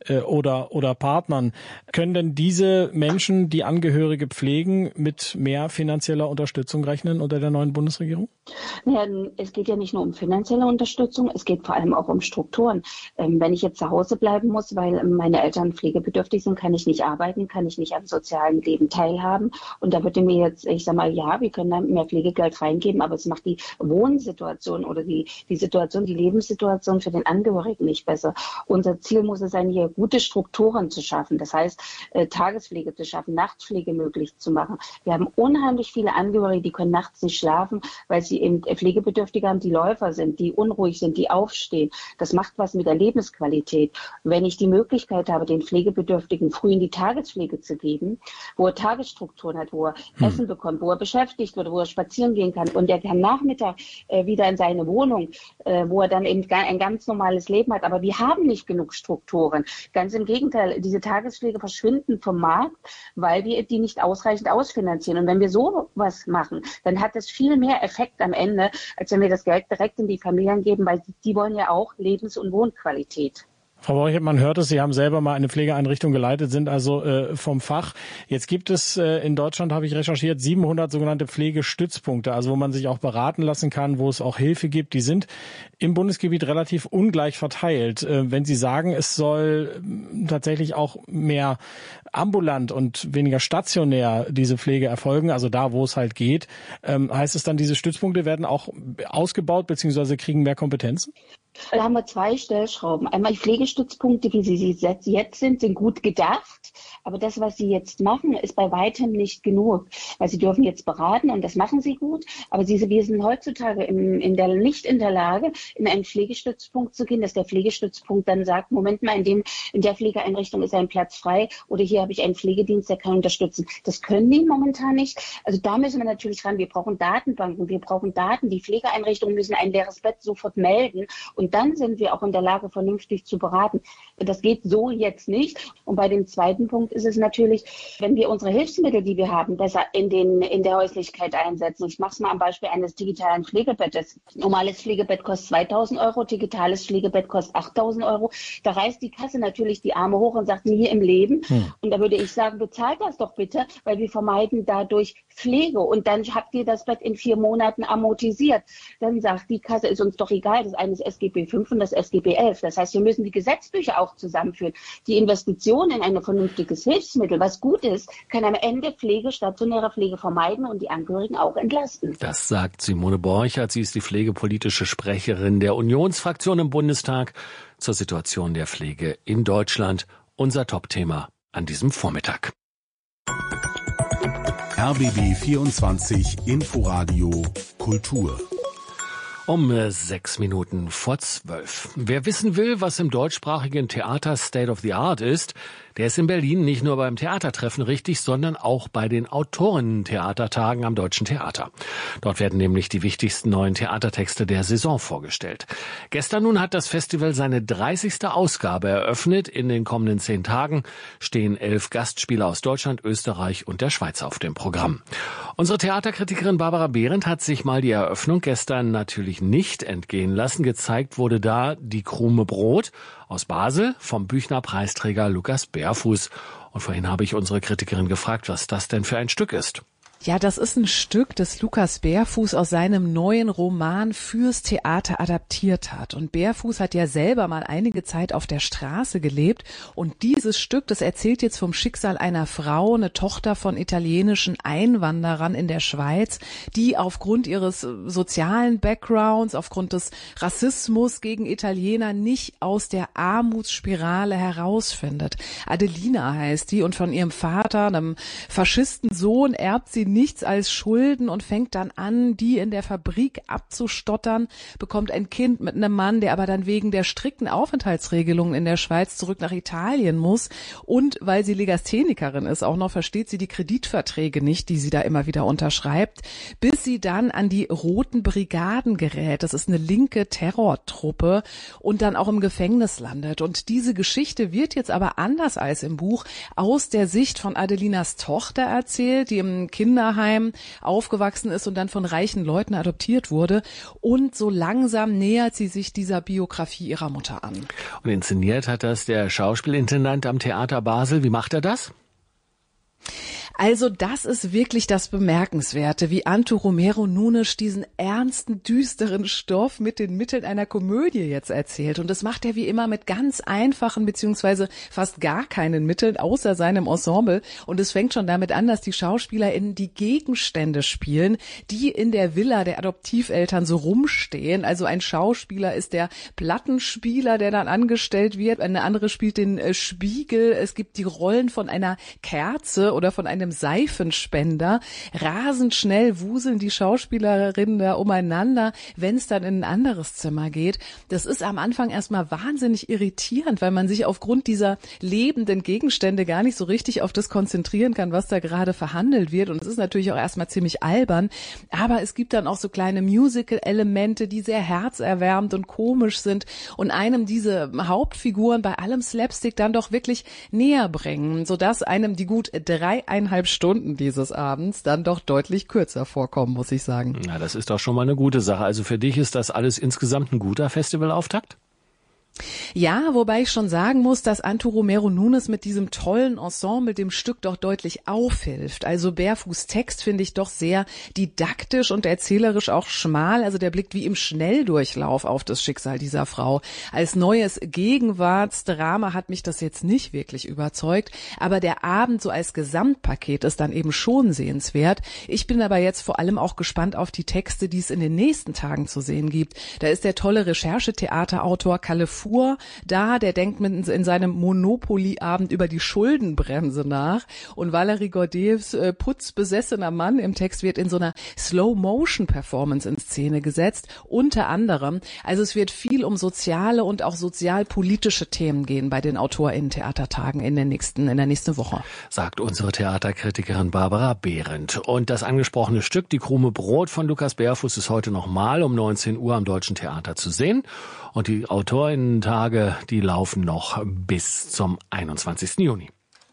oder Partnern. Können denn diese Menschen, die Angehörige pflegen, mit mehr finanzieller Unterstützung rechnen unter der neuen Bundesregierung? Ja, es geht ja nicht nur um finanzielle Unterstützung, es geht vor allem auch um Strukturen. Wenn ich jetzt zu Hause bleiben muss, weil meine Eltern pflegebedürftig sind, kann ich nicht arbeiten, kann ich nicht am sozialen Leben teilhaben. Und da würde mir jetzt, ich sage mal, ja, wir können da mehr Pflegegeld reingeben, aber es macht die Wohnsituation oder die Situation, die Lebenssituation für den Angehörigen nicht besser. Unser Ziel muss es sein, hier gute Strukturen zu schaffen. Das heißt, Tagespflege zu schaffen, Nachtpflege möglich zu machen. Wir haben unheimlich viele Angehörige, die können nachts nicht schlafen, weil sie eben Pflegebedürftige haben, die Läufer sind, die unruhig sind, die aufstehen. Das macht was mit der Lebensqualität. Wenn ich die Möglichkeit habe, den Pflegebedürftigen früh in die Tagespflege zu geben, wo er Tagesstrukturen hat, wo er Essen bekommt, wo er beschäftigt wird, wo er spazieren gehen kann und er kann Nachmittag wieder in seine Wohnung, wo er dann eben ein ganz normales Leben hat. Aber wir haben nicht genug Strukturen. Ganz im Gegenteil, diese Tagespflege verschwinden vom Markt, weil wir die nicht ausreichend ausfinanzieren. Und wenn wir so was machen, dann hat das viel mehr Effekt am Ende, als wenn wir das Geld direkt in die Familien geben, weil die wollen ja auch Lebens- und Wohnqualität. Frau Borchardt, man hört es, Sie haben selber mal eine Pflegeeinrichtung geleitet, sind also vom Fach. Jetzt gibt es in Deutschland, habe ich recherchiert, 700 sogenannte Pflegestützpunkte, also wo man sich auch beraten lassen kann, wo es auch Hilfe gibt. Die sind im Bundesgebiet relativ ungleich verteilt. Wenn Sie sagen, es soll tatsächlich auch mehr ambulant und weniger stationär diese Pflege erfolgen, also da, wo es halt geht, heißt es dann, diese Stützpunkte werden auch ausgebaut bzw. kriegen mehr Kompetenzen? Da haben wir zwei Stellschrauben. Einmal die Pflegestützpunkte, wie sie jetzt sind gut gedacht. Aber das, was sie jetzt machen, ist bei weitem nicht genug. Weil sie dürfen jetzt beraten und das machen sie gut. Aber wir sind heutzutage nicht in der Lage, in einen Pflegestützpunkt zu gehen, dass der Pflegestützpunkt dann sagt, Moment mal, in der Pflegeeinrichtung ist ein Platz frei oder hier habe ich einen Pflegedienst, der kann unterstützen. Das können die momentan nicht. Also da müssen wir natürlich ran. Wir brauchen Datenbanken, wir brauchen Daten. Die Pflegeeinrichtungen müssen ein leeres Bett sofort melden und Und dann sind wir auch in der Lage, vernünftig zu beraten. Das geht so jetzt nicht. Und bei dem zweiten Punkt ist es natürlich, wenn wir unsere Hilfsmittel, die wir haben, besser in der Häuslichkeit einsetzen. Ich mache es mal am Beispiel eines digitalen Pflegebettes. Normales Pflegebett kostet 2.000 Euro, digitales Pflegebett kostet 8.000 Euro. Da reißt die Kasse natürlich die Arme hoch und sagt, nie im Leben. Und da würde ich sagen, bezahlt das doch bitte, weil wir vermeiden dadurch Pflege. Und dann habt ihr das Bett in 4 Monaten amortisiert. Dann sagt die Kasse, ist uns doch egal, das eine ist SGB 5 und das SGB 11. Das heißt, wir müssen die Gesetzbücher auch zusammenführen. Die Investition in ein vernünftiges Hilfsmittel, was gut ist, kann am Ende stationäre Pflege vermeiden und die Angehörigen auch entlasten. Das sagt Simone Borchert. Sie ist die pflegepolitische Sprecherin der Unionsfraktion im Bundestag zur Situation der Pflege in Deutschland. Unser Top-Thema an diesem Vormittag. RBB 24 Inforadio Kultur. Um 6 Minuten vor 12. Wer wissen will, was im deutschsprachigen Theater State of the Art ist, der ist in Berlin nicht nur beim Theatertreffen richtig, sondern auch bei den Autorinnen-Theatertagen am Deutschen Theater. Dort werden nämlich die wichtigsten neuen Theatertexte der Saison vorgestellt. Gestern nun hat das Festival seine 30. Ausgabe eröffnet. In den kommenden 10 Tagen stehen 11 Gastspieler aus Deutschland, Österreich und der Schweiz auf dem Programm. Unsere Theaterkritikerin Barbara Behrendt hat sich mal die Eröffnung gestern natürlich nicht entgehen lassen. Gezeigt wurde da die Krume Brot aus Basel vom Büchner-Preisträger Lukas Bärfuß. Und vorhin habe ich unsere Kritikerin gefragt, was das denn für ein Stück ist. Ja, das ist ein Stück, das Lukas Bärfuß aus seinem neuen Roman fürs Theater adaptiert hat. Und Bärfuß hat ja selber mal einige Zeit auf der Straße gelebt. Und dieses Stück, das erzählt jetzt vom Schicksal einer Frau, eine Tochter von italienischen Einwanderern in der Schweiz, die aufgrund ihres sozialen Backgrounds, aufgrund des Rassismus gegen Italiener nicht aus der Armutsspirale herausfindet. Adelina heißt die und von ihrem Vater, einem Faschistensohn, erbt sie nichts als Schulden und fängt dann an, die in der Fabrik abzustottern, bekommt ein Kind mit einem Mann, der aber dann wegen der strikten Aufenthaltsregelungen in der Schweiz zurück nach Italien muss. Und weil sie Legasthenikerin ist, auch noch versteht sie die Kreditverträge nicht, die sie da immer wieder unterschreibt, bis sie dann an die Roten Brigaden gerät. Das ist eine linke Terrortruppe und dann auch im Gefängnis landet. Und diese Geschichte wird jetzt aber anders als im Buch aus der Sicht von Adelinas Tochter erzählt, die im Kinderheim aufgewachsen ist und dann von reichen Leuten adoptiert wurde. Und so langsam nähert sie sich dieser Biografie ihrer Mutter an. Und inszeniert hat das der Schauspielintendant am Theater Basel. Wie macht er das? Also das ist wirklich das Bemerkenswerte, wie Anto Romero Nunes diesen ernsten, düsteren Stoff mit den Mitteln einer Komödie jetzt erzählt. Und das macht er wie immer mit ganz einfachen beziehungsweise fast gar keinen Mitteln außer seinem Ensemble. Und es fängt schon damit an, dass die SchauspielerInnen die Gegenstände spielen, die in der Villa der Adoptiveltern so rumstehen. Also ein Schauspieler ist der Plattenspieler, der dann angestellt wird. Eine andere spielt den Spiegel. Es gibt die Rollen von einer Kerze oder von einem Seifenspender. Rasend schnell wuseln die Schauspielerinnen da umeinander, wenn es dann in ein anderes Zimmer geht. Das ist am Anfang erstmal wahnsinnig irritierend, weil man sich aufgrund dieser lebenden Gegenstände gar nicht so richtig auf das konzentrieren kann, was da gerade verhandelt wird. Und es ist natürlich auch erstmal ziemlich albern. Aber es gibt dann auch so kleine Musical-Elemente, die sehr herzerwärmend und komisch sind und einem diese Hauptfiguren bei allem Slapstick dann doch wirklich näher bringen, sodass einem die gut 3,5 Stunden dieses Abends dann doch deutlich kürzer vorkommen, muss ich sagen. Na, das ist doch schon mal eine gute Sache. Also für dich ist das alles insgesamt ein guter Festivalauftakt? Ja, wobei ich schon sagen muss, dass Anto Romero Nunes mit diesem tollen Ensemble dem Stück doch deutlich aufhilft. Also Bärfuß Text finde ich doch sehr didaktisch und erzählerisch auch schmal. Also der blickt wie im Schnelldurchlauf auf das Schicksal dieser Frau. Als neues Gegenwartsdrama hat mich das jetzt nicht wirklich überzeugt. Aber der Abend so als Gesamtpaket ist dann eben schon sehenswert. Ich bin aber jetzt vor allem auch gespannt auf die Texte, die es in den nächsten Tagen zu sehen gibt. Da ist der tolle Recherchetheaterautor Kalle da, der denkt in seinem Monopoly-Abend über die Schuldenbremse nach und Valérie Gordets putzbesessener Mann im Text wird in so einer Slow-Motion-Performance in Szene gesetzt, unter anderem. Also es wird viel um soziale und auch sozialpolitische Themen gehen bei den AutorInnen-Theatertagen in der nächsten Woche. Sagt unsere Theaterkritikerin Barbara Behrendt. Und das angesprochene Stück, die Krume Brot von Lukas Bärfuß, ist heute nochmal um 19 Uhr am Deutschen Theater zu sehen. Und die Autorinnen-Tage, die laufen noch bis zum 21. Juni.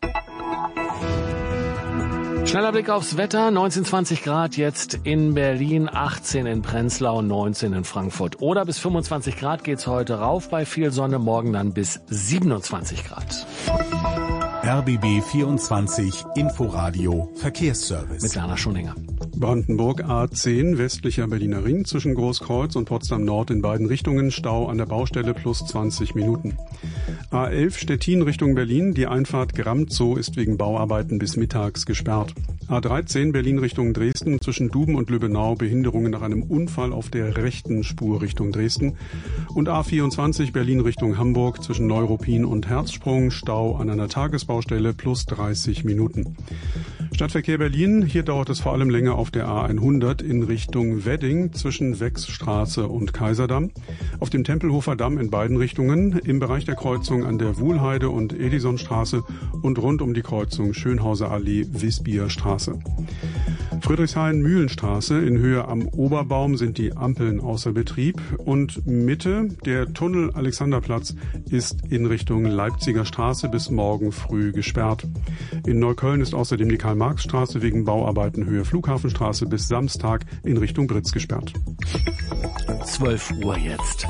Schneller Blick aufs Wetter, 19, 20 Grad jetzt in Berlin, 18 in Prenzlau, 19 in Frankfurt. Oder bis 25 Grad geht's heute rauf bei viel Sonne, morgen dann bis 27 Grad. RBB 24 Inforadio Verkehrsservice. Mit Werner Schoninger. Brandenburg A10, westlicher Berliner Ring, zwischen Großkreuz und Potsdam Nord in beiden Richtungen, Stau an der Baustelle plus 20 Minuten. A11 Stettin Richtung Berlin, die Einfahrt Gramm-Zoo ist wegen Bauarbeiten bis mittags gesperrt. A13 Berlin Richtung Dresden, zwischen Duben und Lübbenau Behinderungen nach einem Unfall auf der rechten Spur Richtung Dresden. Und A24 Berlin Richtung Hamburg, zwischen Neuruppin und Herzsprung, Stau an einer Tagesbaustelle plus 30 Minuten. Stadtverkehr Berlin, hier dauert es vor allem länger auf der A100 in Richtung Wedding zwischen Wechsstraße und Kaiserdamm, auf dem Tempelhofer Damm in beiden Richtungen, im Bereich der Kreuzung an der Wuhlheide und Edisonstraße und rund um die Kreuzung Schönhauser Allee, Wisbierstraße. Friedrichshain-Mühlenstraße in Höhe am Oberbaum sind die Ampeln außer Betrieb und Mitte, der Tunnel Alexanderplatz, ist in Richtung Leipziger Straße bis morgen früh gesperrt. In Neukölln ist außerdem die Karl-Marx-Straße wegen Bauarbeiten Höhe Flughafenstraße bis Samstag in Richtung Britz gesperrt. 12 Uhr jetzt.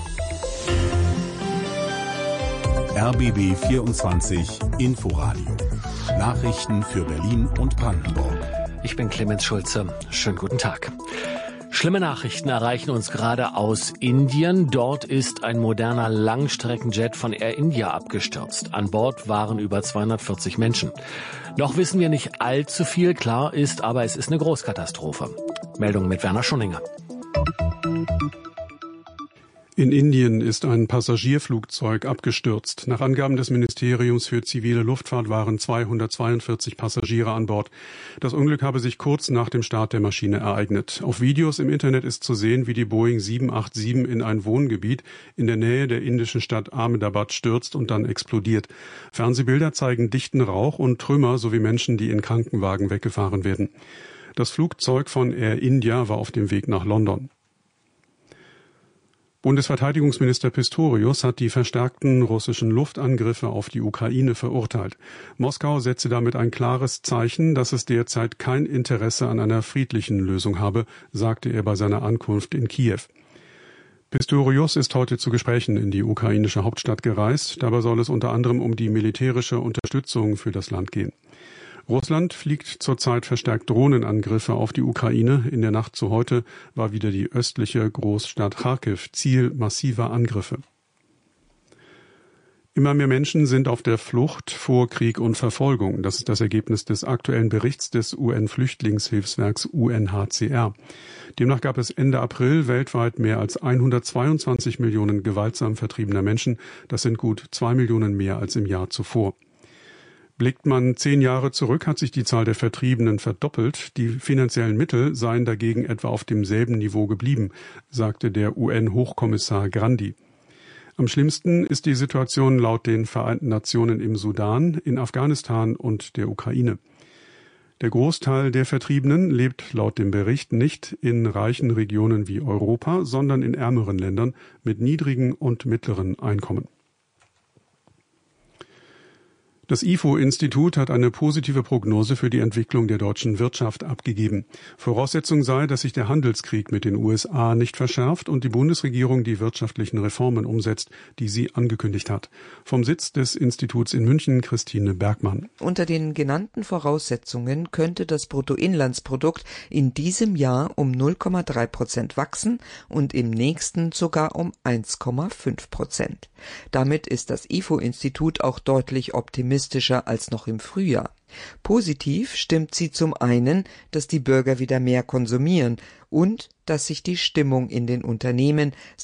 RBB 24 Inforadio. Nachrichten für Berlin und Brandenburg. Ich bin Clemens Schulze. Schönen guten Tag. Schlimme Nachrichten erreichen uns gerade aus Indien. Dort ist ein moderner Langstreckenjet von Air India abgestürzt. An Bord waren über 240 Menschen. Noch wissen wir nicht allzu viel, klar ist, aber es ist eine Großkatastrophe. Meldung mit Werner Schoninger. In Indien ist ein Passagierflugzeug abgestürzt. Nach Angaben des Ministeriums für zivile Luftfahrt waren 242 Passagiere an Bord. Das Unglück habe sich kurz nach dem Start der Maschine ereignet. Auf Videos im Internet ist zu sehen, wie die Boeing 787 in ein Wohngebiet in der Nähe der indischen Stadt Ahmedabad stürzt und dann explodiert. Fernsehbilder zeigen dichten Rauch und Trümmer sowie Menschen, die in Krankenwagen weggefahren werden. Das Flugzeug von Air India war auf dem Weg nach London. Bundesverteidigungsminister Pistorius hat die verstärkten russischen Luftangriffe auf die Ukraine verurteilt. Moskau setze damit ein klares Zeichen, dass es derzeit kein Interesse an einer friedlichen Lösung habe, sagte er bei seiner Ankunft in Kiew. Pistorius ist heute zu Gesprächen in die ukrainische Hauptstadt gereist. Dabei soll es unter anderem um die militärische Unterstützung für das Land gehen. Russland fliegt zurzeit verstärkt Drohnenangriffe auf die Ukraine. In der Nacht zu heute war wieder die östliche Großstadt Charkiw Ziel massiver Angriffe. Immer mehr Menschen sind auf der Flucht vor Krieg und Verfolgung. Das ist das Ergebnis des aktuellen Berichts des UN-Flüchtlingshilfswerks UNHCR. Demnach gab es Ende April weltweit mehr als 122 Millionen gewaltsam vertriebener Menschen. Das sind gut 2 Millionen mehr als im Jahr zuvor. Blickt man 10 Jahre zurück, hat sich die Zahl der Vertriebenen verdoppelt. Die finanziellen Mittel seien dagegen etwa auf demselben Niveau geblieben, sagte der UN-Hochkommissar Grandi. Am schlimmsten ist die Situation laut den Vereinten Nationen im Sudan, in Afghanistan und der Ukraine. Der Großteil der Vertriebenen lebt laut dem Bericht nicht in reichen Regionen wie Europa, sondern in ärmeren Ländern mit niedrigen und mittleren Einkommen. Das IFO-Institut hat eine positive Prognose für die Entwicklung der deutschen Wirtschaft abgegeben. Voraussetzung sei, dass sich der Handelskrieg mit den USA nicht verschärft und die Bundesregierung die wirtschaftlichen Reformen umsetzt, die sie angekündigt hat. Vom Sitz des Instituts in München, Christine Bergmann. Unter den genannten Voraussetzungen könnte das Bruttoinlandsprodukt in diesem Jahr um 0,3% wachsen und im nächsten sogar um 1,5%. Damit ist das IFO-Institut auch deutlich optimistischer als noch im Frühjahr. Positiv stimmt sie zum einen, dass die Bürger wieder mehr konsumieren und dass sich die Stimmung in den Unternehmen